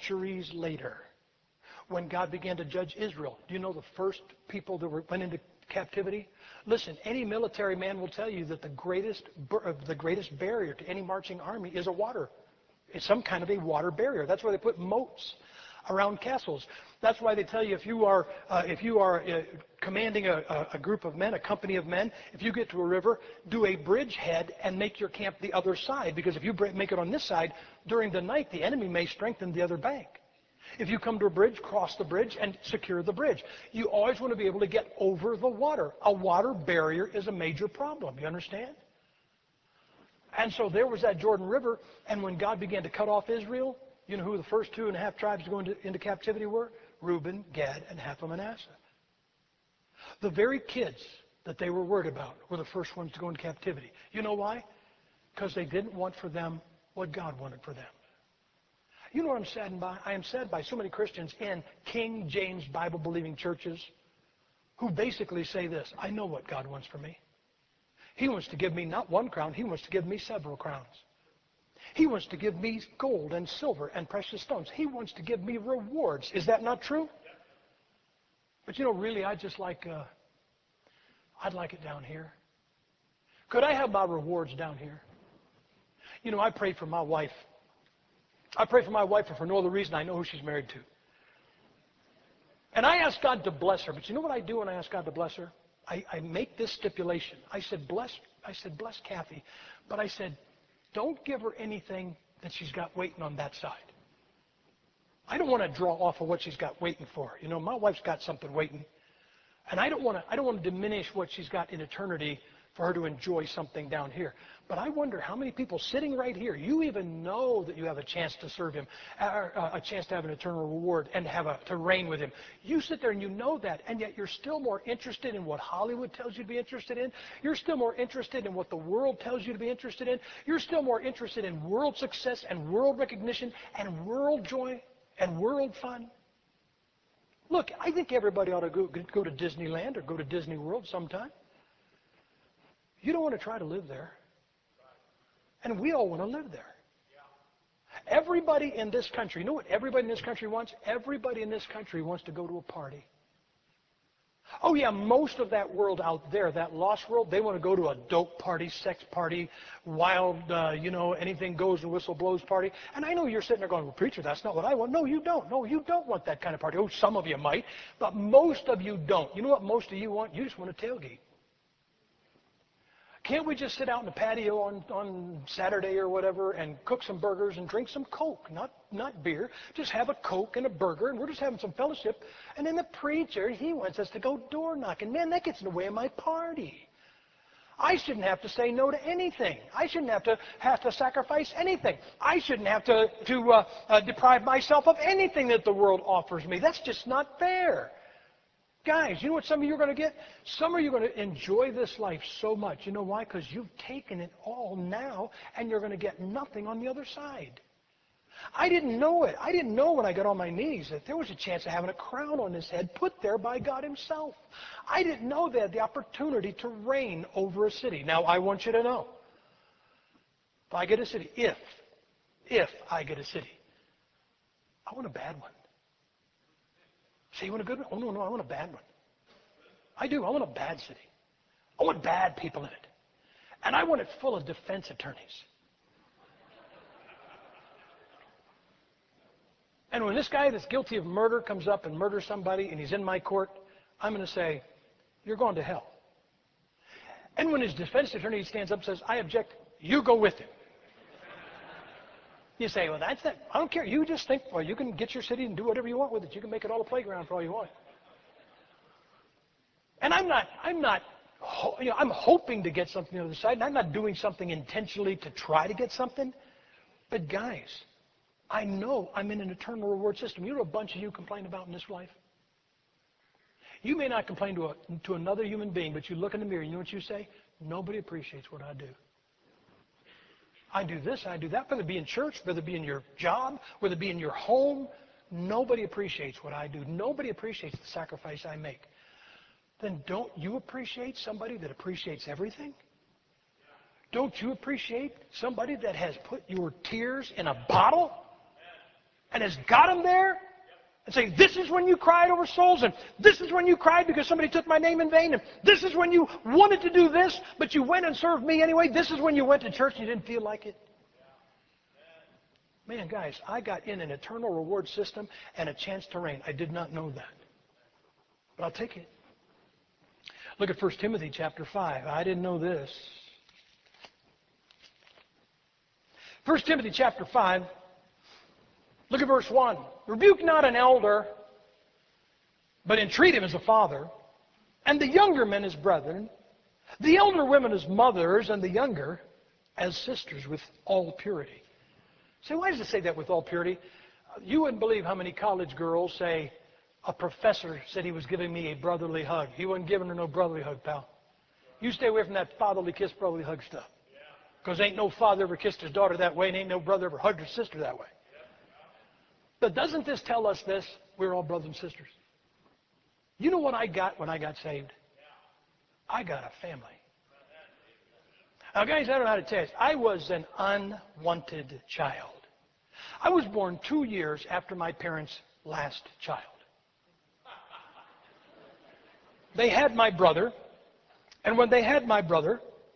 S1: Centuries later, when God began to judge Israel, do you know the first people that went into captivity? Listen, any military man will tell you that the greatest barrier to any marching army is a water. It's some kind of a water barrier. That's why they put moats around castles. That's why they tell you if you are commanding a group of men, a company of men, if you get to a river, do a bridgehead and make your camp the other side. Because if you make it on this side, during the night, the enemy may strengthen the other bank. If you come to a bridge, cross the bridge and secure the bridge. You always want to be able to get over the water. A water barrier is a major problem. You understand? And so there was that Jordan River, and when God began to cut off Israel, you know who the first 2.5 tribes going into captivity were? Reuben, Gad, and half of Manasseh. The very kids that they were worried about were the first ones to go into captivity. You know why? Because they didn't want for them what God wanted for them. You know what I'm saddened by? I am saddened by so many Christians in King James Bible-believing churches who basically say this: I know what God wants for me. He wants to give me not one crown, He wants to give me several crowns. He wants to give me gold and silver and precious stones. He wants to give me rewards. Is that not true? But you know, really, I'd like it down here. Could I have my rewards down here? You know, I prayed for my wife. I pray for my wife for no other reason. I know who she's married to. And I ask God to bless her. But you know what I do when I ask God to bless her? I make this stipulation. I said, bless Kathy. But I said, don't give her anything that she's got waiting on that side. I don't want to draw off of what she's got waiting for her. You know, my wife's got something waiting. And I don't want to diminish what she's got in eternity for her to enjoy something down here. But I wonder how many people sitting right here, you even know that you have a chance to serve Him, a chance to have an eternal reward and to reign with Him. You sit there and you know that, and yet you're still more interested in what Hollywood tells you to be interested in. You're still more interested in what the world tells you to be interested in. You're still more interested in world success and world recognition and world joy and world fun. Look, I think everybody ought to go to Disneyland or go to Disney World sometime. You don't want to try to live there. And we all want to live there. Everybody in this country, you know what everybody in this country wants? Everybody in this country wants to go to a party. Oh yeah, most of that world out there, that lost world, they want to go to a dope party, sex party, wild, anything goes and whistle blows party. And I know you're sitting there going, well, preacher, that's not what I want. No, you don't. No, you don't want that kind of party. Oh, some of you might, but most of you don't. You know what most of you want? You just want to tailgate. Can't we just sit out in the patio on Saturday or whatever and cook some burgers and drink some Coke, not beer? Just have a Coke and a burger, and we're just having some fellowship. And then the preacher, he wants us to go door knocking. Man, that gets in the way of my party. I shouldn't have to say no to anything. I shouldn't have to sacrifice anything. I shouldn't have to deprive myself of anything that the world offers me. That's just not fair. Guys, you know what some of you are going to get? Some of you are going to enjoy this life so much. You know why? Because you've taken it all now, and you're going to get nothing on the other side. I didn't know it. I didn't know when I got on my knees that there was a chance of having a crown on his head put there by God Himself. I didn't know they had the opportunity to reign over a city. Now, I want you to know, if I get a city, if I get a city, I want a bad one. Say, you want a good one? Oh, no, I want a bad one. I do. I want a bad city. I want bad people in it. And I want it full of defense attorneys. And when this guy that's guilty of murder comes up and murders somebody and he's in my court, I'm going to say, you're going to hell. And when his defense attorney stands up and says, I object, you go with him. You say, well, that's it. I don't care. You just think, well, you can get your city and do whatever you want with it. You can make it all a playground for all you want. And I'm hoping to get something on the other side, and I'm not doing something intentionally to try to get something. But guys, I know I'm in an eternal reward system. You know what a bunch of you complain about in this life? You may not complain to another human being, but you look in the mirror, and you know what you say? Nobody appreciates what I do. I do this, I do that, whether it be in church, whether it be in your job, whether it be in your home. Nobody appreciates what I do. Nobody appreciates the sacrifice I make. Then don't you appreciate somebody that appreciates everything? Don't you appreciate somebody that has put your tears in a bottle and has got them there? and say, this is when you cried over souls, and this is when you cried because somebody took my name in vain, and this is when you wanted to do this, but you went and served me anyway. This is when you went to church and you didn't feel like it. Man, guys, I got in an eternal reward system and a chance to reign. I did not know that. But I'll take it. Look at 1 Timothy chapter 5. I didn't know this. 1 Timothy chapter 5. Look at verse 1. Rebuke not an elder, but entreat him as a father, and the younger men as brethren, the elder women as mothers, and the younger as sisters with all purity. Say, why does it say that with all purity? You wouldn't believe how many college girls say, a professor said he was giving me a brotherly hug. He wasn't giving her no brotherly hug, pal. You stay away from that fatherly kiss, brotherly hug stuff. Because ain't no father ever kissed his daughter that way, and ain't no brother ever hugged his sister that way. But doesn't this tell us this? We're all brothers and sisters. You know what I got when I got saved? I got a family. Now, guys, I don't know how to tell you this. I was an unwanted child. I was born 2 years after my parents' last child. They had my brother, and when they had my brother,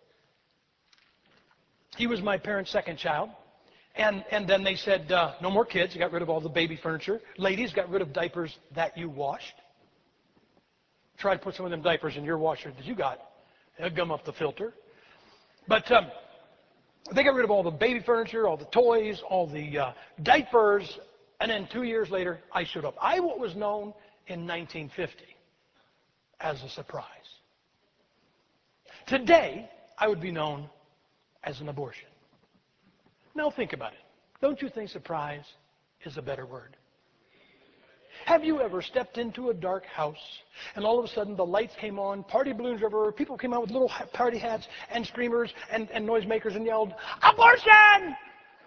S1: he was my parents' second child. And then they said, no more kids. You got rid of all the baby furniture. Ladies, got rid of diapers that you washed. Try to put some of them diapers in your washer that you got. They'll gum up the filter. But they got rid of all the baby furniture, all the toys, all the diapers. And then 2 years later, I showed up. I was known in 1950 as a surprise. Today, I would be known as an abortion. Now think about it. Don't you think surprise is a better word? Have you ever stepped into a dark house and all of a sudden the lights came on, party balloons everywhere, people came out with little party hats and screamers and noisemakers and yelled, abortion!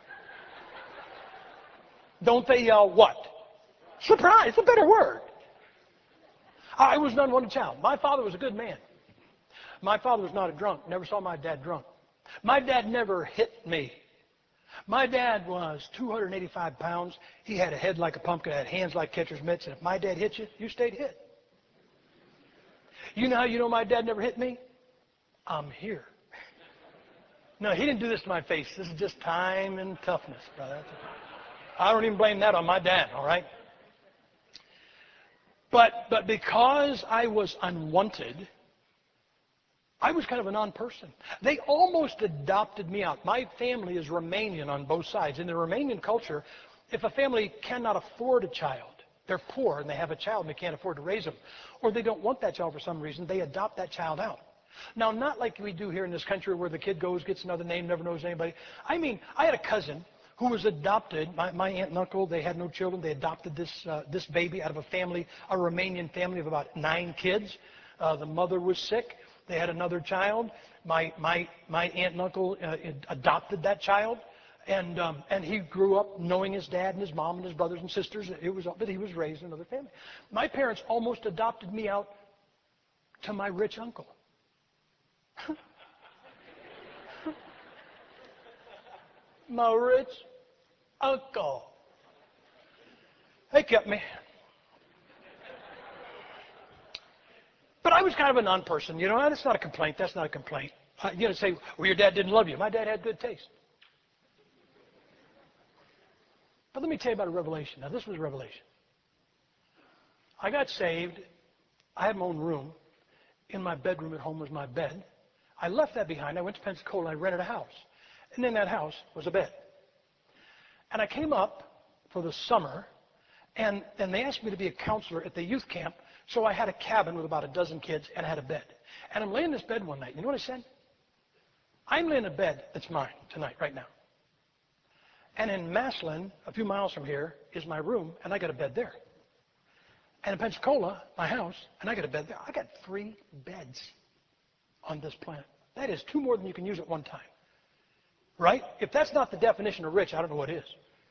S1: Don't they yell what? Surprise, a better word. I was an unwanted child. My father was a good man. My father was not a drunk. Never saw my dad drunk. My dad never hit me. My dad was 285 pounds. He had a head like a pumpkin, had hands like catcher's mitts, and if my dad hit you, you stayed hit. You know how you know my dad never hit me? I'm here. No, he didn't do this to my face. This is just time and toughness, brother. I don't even blame that on my dad, all right? But because I was unwanted, I was kind of a non-person. They almost adopted me out. My family is Romanian on both sides. In the Romanian culture, if a family cannot afford a child, they're poor and they have a child and they can't afford to raise them, or they don't want that child for some reason, they adopt that child out. Now, not like we do here in this country where the kid goes, gets another name, never knows anybody. I mean, I had a cousin who was adopted. My aunt and uncle, they had no children. They adopted this baby out of a family, a Romanian family of about 9 kids. The mother was sick. They had another child. My aunt and uncle adopted that child, and he grew up knowing his dad and his mom and his brothers and sisters. But he was raised in another family. My parents almost adopted me out to my rich uncle. My rich uncle. They kept me. But I was kind of a non-person, you know. That's not a complaint. That's not a complaint. You know, say, well, your dad didn't love you. My dad had good taste. But let me tell you about a revelation. Now, this was a revelation. I got saved. I had my own room. In my bedroom at home was my bed. I left that behind. I went to Pensacola. I rented a house. And in that house was a bed. And I came up for the summer, and they asked me to be a counselor at the youth camp. So I had a cabin with about a dozen kids, and I had a bed. And I'm laying in this bed one night. You know what I said? I'm laying in a bed that's mine tonight, right now. And in Massillon, a few miles from here, is my room, and I got a bed there. And in Pensacola, my house, and I got a bed there. I got 3 beds on this planet. That is 2 more than you can use at one time. Right? If that's not the definition of rich, I don't know what is.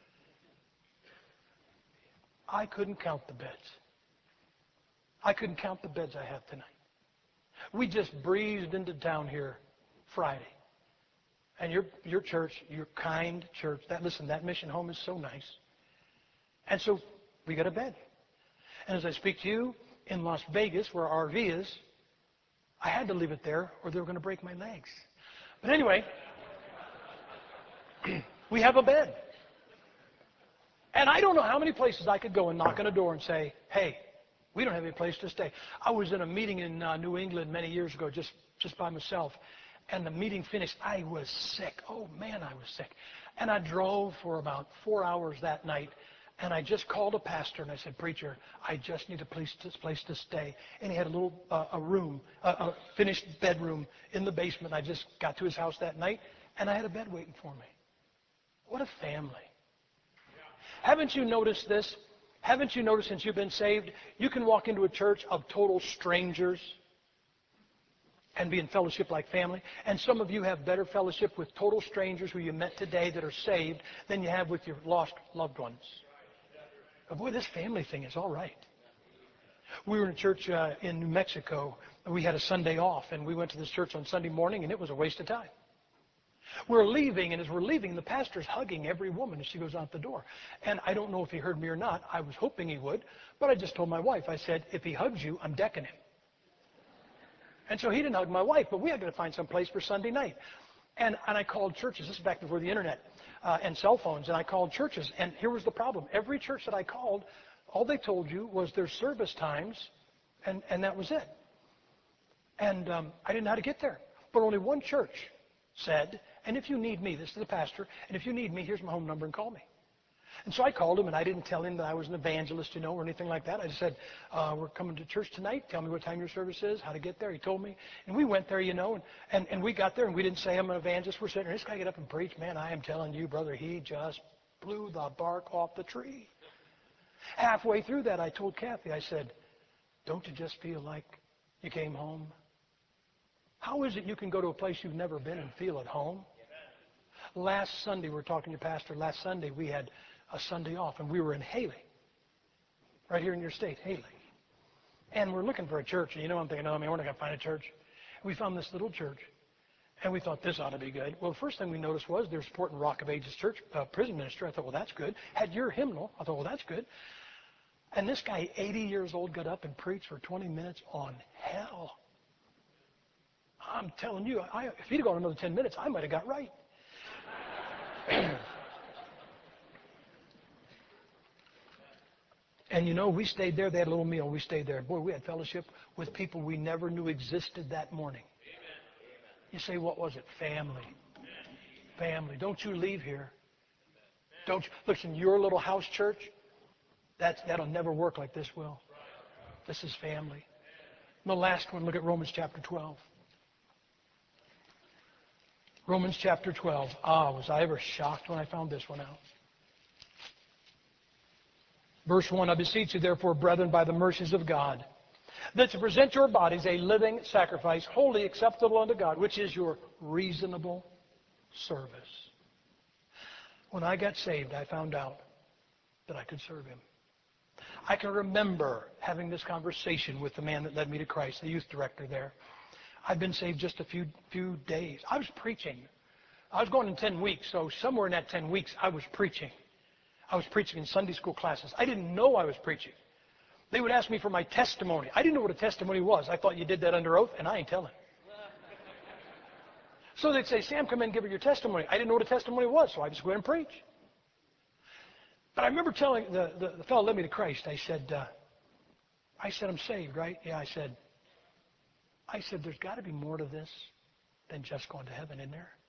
S1: I couldn't count the beds. I couldn't count the beds I have tonight. We just breezed into town here Friday. And your church, your kind church, that mission home is so nice. And so we got a bed. And as I speak to you in Las Vegas, where our RV is, I had to leave it there or they were going to break my legs. But anyway, we have a bed. And I don't know how many places I could go and knock on a door and say, hey, we don't have any place to stay. I was in a meeting in New England many years ago just by myself. And the meeting finished. I was sick. Oh, man, I was sick. And I drove for about 4 hours that night. And I just called a pastor and I said, preacher, I just need a place to stay. And he had a little a finished bedroom in the basement. I just got to his house that night and I had a bed waiting for me. What a family. Haven't you noticed this? Haven't you noticed since you've been saved, you can walk into a church of total strangers and be in fellowship like family. And some of you have better fellowship with total strangers who you met today that are saved than you have with your lost loved ones. But boy, this family thing is all right. We were in a church in New Mexico. We had a Sunday off, and we went to this church on Sunday morning, and it was a waste of time. We're leaving, and as we're leaving, the pastor's hugging every woman as she goes out the door. And I don't know if he heard me or not. I was hoping he would, but I just told my wife, I said, if he hugs you, I'm decking him. And so he didn't hug my wife, but we had to find some place for Sunday night. And I called churches. This is back before the internet and cell phones. And I called churches. And here was the problem. Every church that I called, all they told you was their service times, and that was it. And I didn't know how to get there. But only one church said, and if you need me, this is the pastor, and if you need me, here's my home number and call me. And so I called him, and I didn't tell him that I was an evangelist, or anything like that. I just said, we're coming to church tonight. Tell me what time your service is, how to get there. He told me. And we went there, and we got there, and we didn't say I'm an evangelist. We're sitting there. This guy get up and preach. Man, I am telling you, brother, he just blew the bark off the tree. Halfway through that, I told Kathy, I said, don't you just feel like you came home? How is it you can go to a place you've never been and feel at home? Last Sunday, we were talking to Pastor. Last Sunday, we had a Sunday off, and we were in Haley, right here in your state, Haley. And we're looking for a church, and I'm thinking, we're not going to find a church. We found this little church, and we thought this ought to be good. Well, the first thing we noticed was they're supporting Rock of Ages Church, prison minister. I thought, well, that's good. Had your hymnal. I thought, well, that's good. And this guy, 80 years old, got up and preached for 20 minutes on hell. I'm telling you, if he'd gone another 10 minutes, I might have got right. And we stayed there. They had a little meal. We stayed there. Boy, we had fellowship with people we never knew existed that morning. You say, what was it? Family. Family. Don't you leave here. Don't you, listen, your little house church, that'll never work like this will. This is family. And the last one, look at Romans chapter 12. Romans chapter 12. Was I ever shocked when I found this one out? Verse 1, I beseech you, therefore, brethren, by the mercies of God, that to present your bodies a living sacrifice, wholly acceptable unto God, which is your reasonable service. When I got saved, I found out that I could serve Him. I can remember having this conversation with the man that led me to Christ, the youth director there. I've been saved just a few days. I was preaching. I was going in 10 weeks, so somewhere in that 10 weeks, I was preaching. I was preaching in Sunday school classes. I didn't know I was preaching. They would ask me for my testimony. I didn't know what a testimony was. I thought you did that under oath, and I ain't telling. So they'd say, Sam, come in and give her your testimony. I didn't know what a testimony was, so I just go ahead and preach. But I remember telling the fellow led me to Christ, I said, I'm saved, right? Yeah, I said, there's got to be more to this than just going to heaven, isn't there?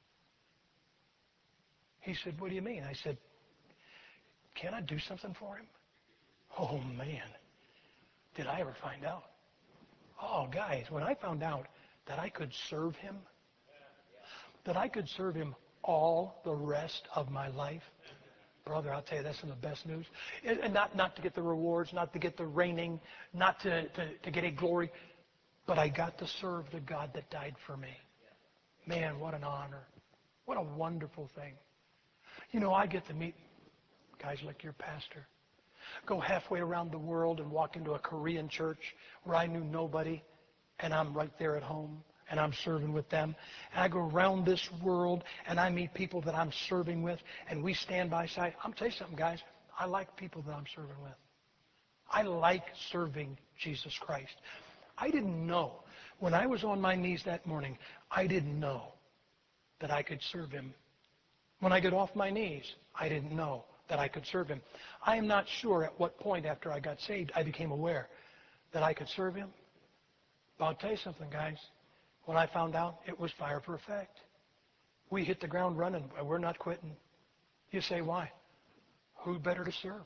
S1: He said, what do you mean? I said, can I do something for him? Oh, man. Did I ever find out? Oh, guys, when I found out that I could serve him, that I could serve him all the rest of my life, brother, I'll tell you, that's some of the best news. And not to get the rewards, not to get the reigning, not to get a glory, but I got to serve the God that died for me. Man, what an honor. What a wonderful thing. I get to meet guys like your pastor. Go halfway around the world and walk into a Korean church where I knew nobody, and I'm right there at home, and I'm serving with them. And I go around this world, and I meet people that I'm serving with, and we stand by side. I'm tell you something, guys. I like people that I'm serving with. I like serving Jesus Christ. I didn't know. When I was on my knees that morning, I didn't know that I could serve Him. When I got off my knees, I didn't know that I could serve Him. I am not sure at what point after I got saved I became aware that I could serve Him. But I'll tell you something, guys. When I found out, it was fire for effect. We hit the ground running, and we're not quitting. You say, why? Who better to serve?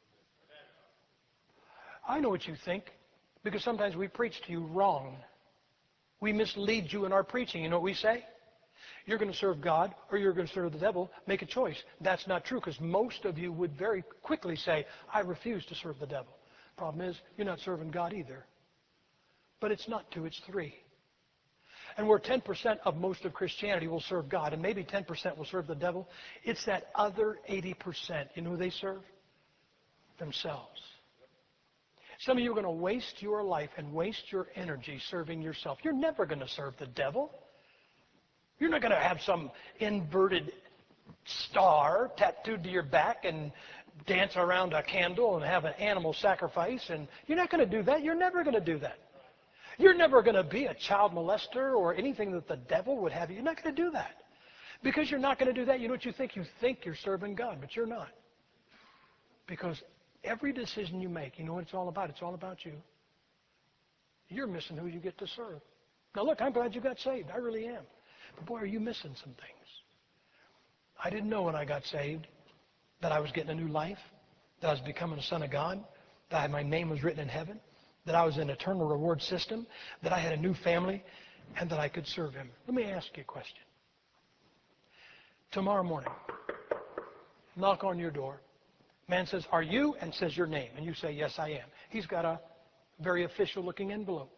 S1: I know what you think, because sometimes we preach to you wrong. We mislead you in our preaching. You know what we say? You're going to serve God or you're going to serve the devil. Make a choice. That's not true, because most of you would very quickly say, I refuse to serve the devil. Problem is, you're not serving God either. But it's not two, it's three. And where 10% of most of Christianity will serve God, and maybe 10% will serve the devil, it's that other 80%. You know who they serve? Themselves. Some of you are going to waste your life and waste your energy serving yourself. You're never going to serve the devil. You're not going to have some inverted star tattooed to your back and dance around a candle and have an animal sacrifice. And you're not going to do that. You're never going to do that. You're never going to be a child molester or anything that the devil would have you. You're not going to do that. Because you're not going to do that, you know what you think? You think you're serving God, but you're not. Because every decision you make, you know what it's all about? It's all about you. You're missing who you get to serve. Now look, I'm glad you got saved. I really am. But boy, are you missing some things. I didn't know when I got saved that I was getting a new life, that I was becoming a son of God, that my name was written in heaven, that I was in an eternal reward system, that I had a new family, and that I could serve Him. Let me ask you a question. Tomorrow morning, knock on your door. Man says, are you? And says your name. And you say, yes, I am. He's got a very official-looking envelope.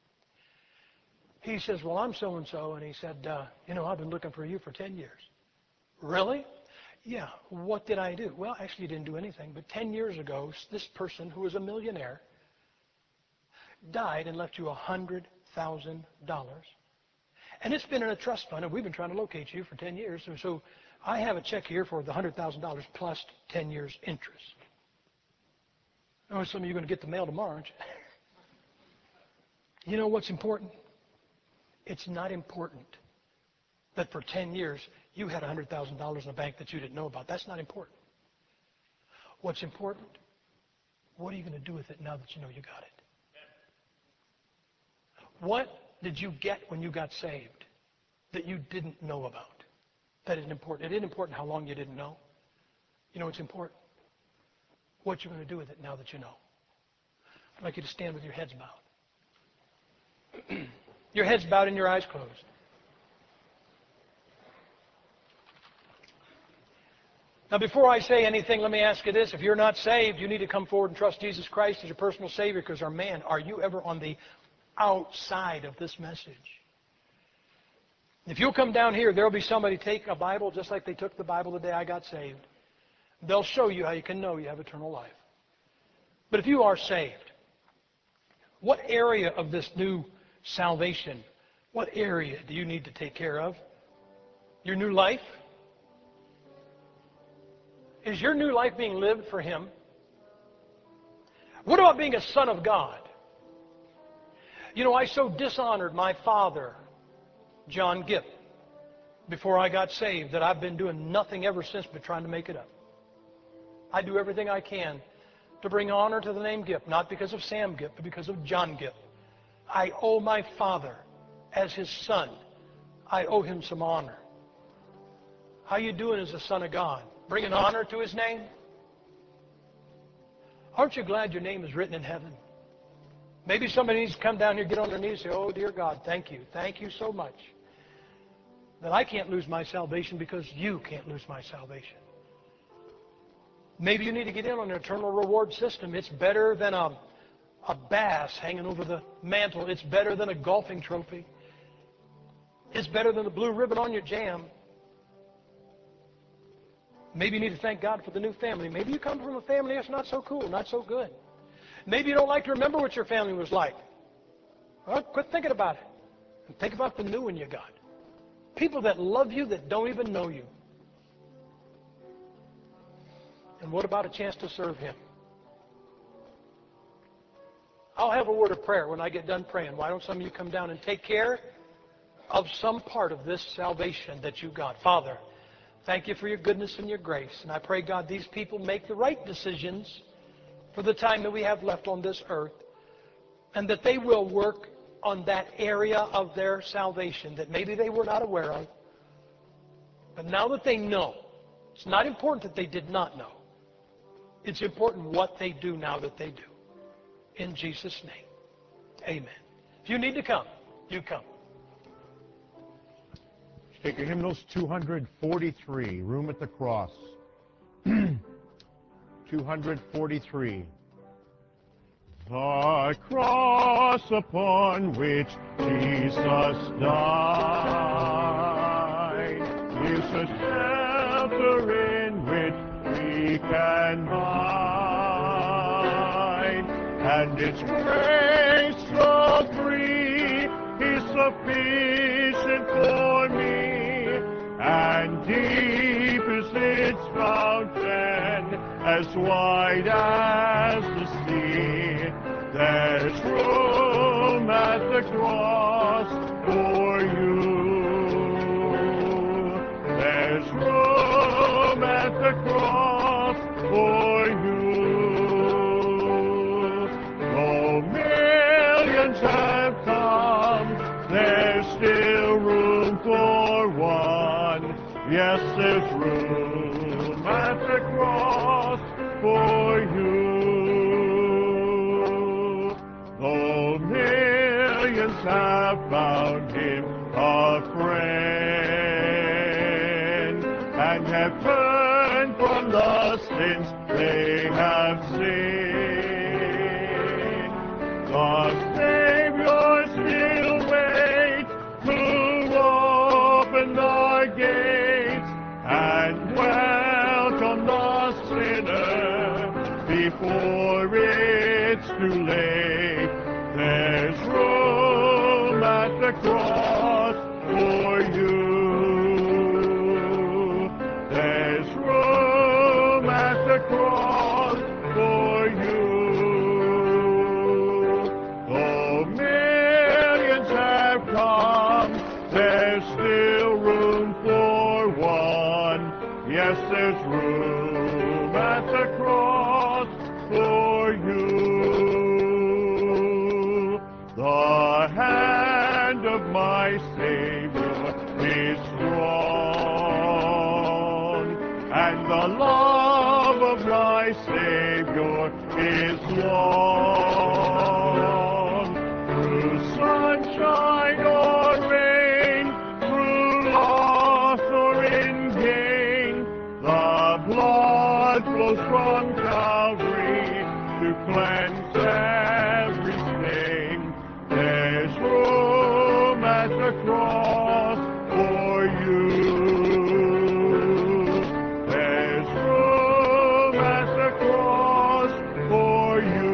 S1: He says, well, I'm so-and-so. And he said, I've been looking for you for 10 years. Really? Yeah. What did I do? Well, actually, you didn't do anything. But 10 years ago, this person who was a millionaire died and left you $100,000. And it's been in a trust fund, and we've been trying to locate you for 10 years. So I have a check here for the $100,000 plus 10 years interest. Oh, some of you are going to get the mail tomorrow, aren't you? You know what's important? It's not important that for 10 years you had $100,000 in the bank that you didn't know about. That's not important. What's important? What are you going to do with it now that you know you got it? What did you get when you got saved that you didn't know about? That isn't important. It isn't important how long you didn't know. You know what's important? What you're going to do with it now that you know. I'd like you to stand with your heads bowed. Your heads bowed and your eyes closed. Now, before I say anything, let me ask you this. If you're not saved, you need to come forward and trust Jesus Christ as your personal Savior, because, man, are you ever on the outside of this message? If you'll come down here, there'll be somebody take a Bible just like they took the Bible the day I got saved. They'll show you how you can know you have eternal life. But if you are saved, what area of this new salvation, what area do you need to take care of? Your new life? Is your new life being lived for Him? What about being a son of God? You know, I so dishonored my father, John Gipp, before I got saved, that I've been doing nothing ever since but trying to make it up. I do everything I can to bring honor to the name Gipp, not because of Sam Gipp, but because of John Gipp. I owe my father, as his son, I owe him some honor. How you doing as a son of God? Bringing honor to His name? Aren't you glad your name is written in heaven? Maybe somebody needs to come down here, get on their knees, and say, oh, dear God, thank you. Thank you so much that I can't lose my salvation because you can't lose my salvation. Maybe you need to get in on an eternal reward system. It's better than a bass hanging over the mantle. It's better than a golfing trophy. It's better than the blue ribbon on your jam. Maybe you need to thank God for the new family. Maybe you come from a family that's not so cool, not so good. Maybe you don't like to remember what your family was like. Well, quit thinking about it. And think about the new one you got. People that love you that don't even know you. And what about a chance to serve Him? I'll have a word of prayer when I get done praying. Why don't some of you come down and take care of some part of this salvation that you got? Father, thank you for your goodness and your grace. And I pray, God, these people make the right decisions for the time that we have left on this earth, and that they will work on that area of their salvation that maybe they were not aware of. But now that they know, it's not important that they did not know. It's important what they do now that they do. In Jesus' name, amen. If you need to come, you come.
S2: Take your hymnals 243, Room at the Cross. 243. The cross upon which Jesus died is a shelter in which we can hide, and its grace so free is sufficient for me, and deep is its fountain, as wide as the sea. There's room at the cross for you. There's room at the cross for you. Though millions have come, there's still room for one. Yes, there's room at the cross for you. Though millions have found him a friend, and have turned from the sins they have seen, the Savior still waits to open the gates and welcome the sinner before it's too late. There's room at the cross for you. There's room at the cross for you. Though millions have come, there's still room for one. Yes, there's room at the cross for you. The hand of my Savior is strong, and the love of my Savior is long. Through sunshine or rain, through loss or in gain, the blood flows from Calvary to cleanse every stain. There's room at the cross for you. There's room at the cross for you.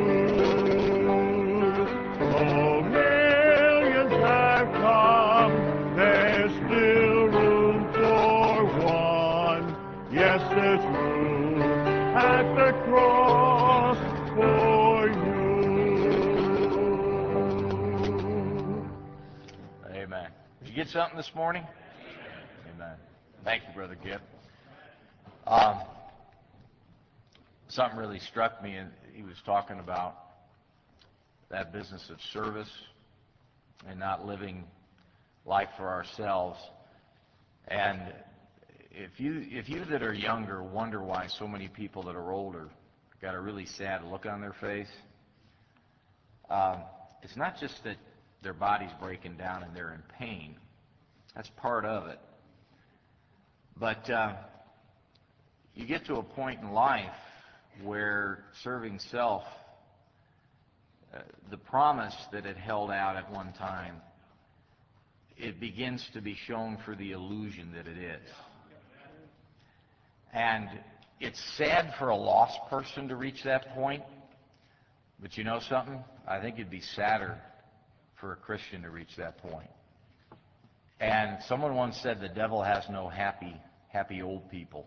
S2: Though millions have come, there's still room for one. Yes, there's room at the cross for you.
S3: Amen. Did you get something this morning? Amen. Thank you, Brother Gibb. Something really struck me, and he was talking about that business of service and not living life for ourselves. And if you that are younger wonder why so many people that are older got a really sad look on their face, it's not just that their body's breaking down and they're in pain. That's part of it. But you get to a point in life where serving self, the promise that it held out at one time, it begins to be shown for the illusion that it is. And it's sad for a lost person to reach that point, but you know something? I think it'd be sadder for a Christian to reach that point. And someone once said the devil has no happy old people.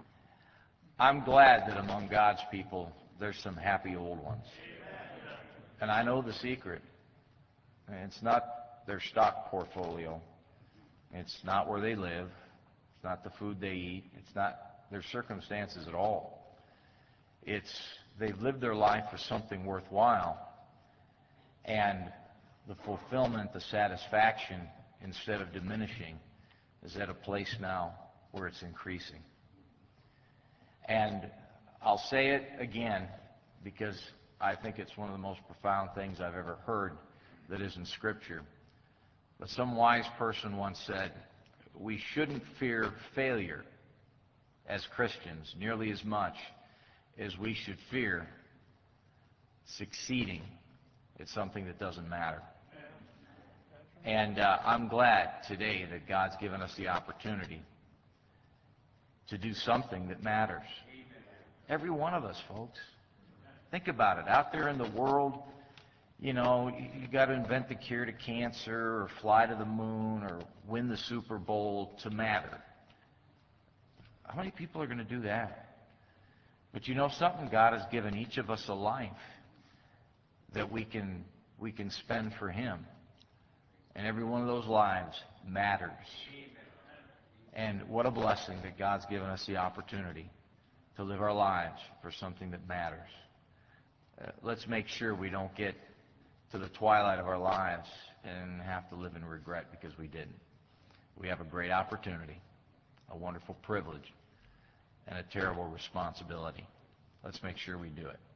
S3: I'm glad that among God's people there's some happy old ones. And I know the secret. And it's not their stock portfolio. It's not where they live. It's not the food they eat. It's not their circumstances at all. It's they've lived their life for something worthwhile. And the fulfillment, the satisfaction, instead of diminishing, is at a place now where it's increasing. And I'll say it again because I think it's one of the most profound things I've ever heard that is in Scripture. But some wise person once said, we shouldn't fear failure as Christians nearly as much as we should fear succeeding at something that doesn't matter. And I'm glad today that God's given us the opportunity to do something that matters. Every one of us, folks. Think about it. Out there in the world, you know, you got to invent the cure to cancer or fly to the moon or win the Super Bowl to matter. How many people are going to do that? But you know something? God has given each of us a life that we can spend for Him. And every one of those lives matters. And what a blessing that God's given us the opportunity to live our lives for something that matters. Let's make sure we don't get to the twilight of our lives and have to live in regret because we didn't. We have a great opportunity, a wonderful privilege, and a terrible responsibility. Let's make sure we do it.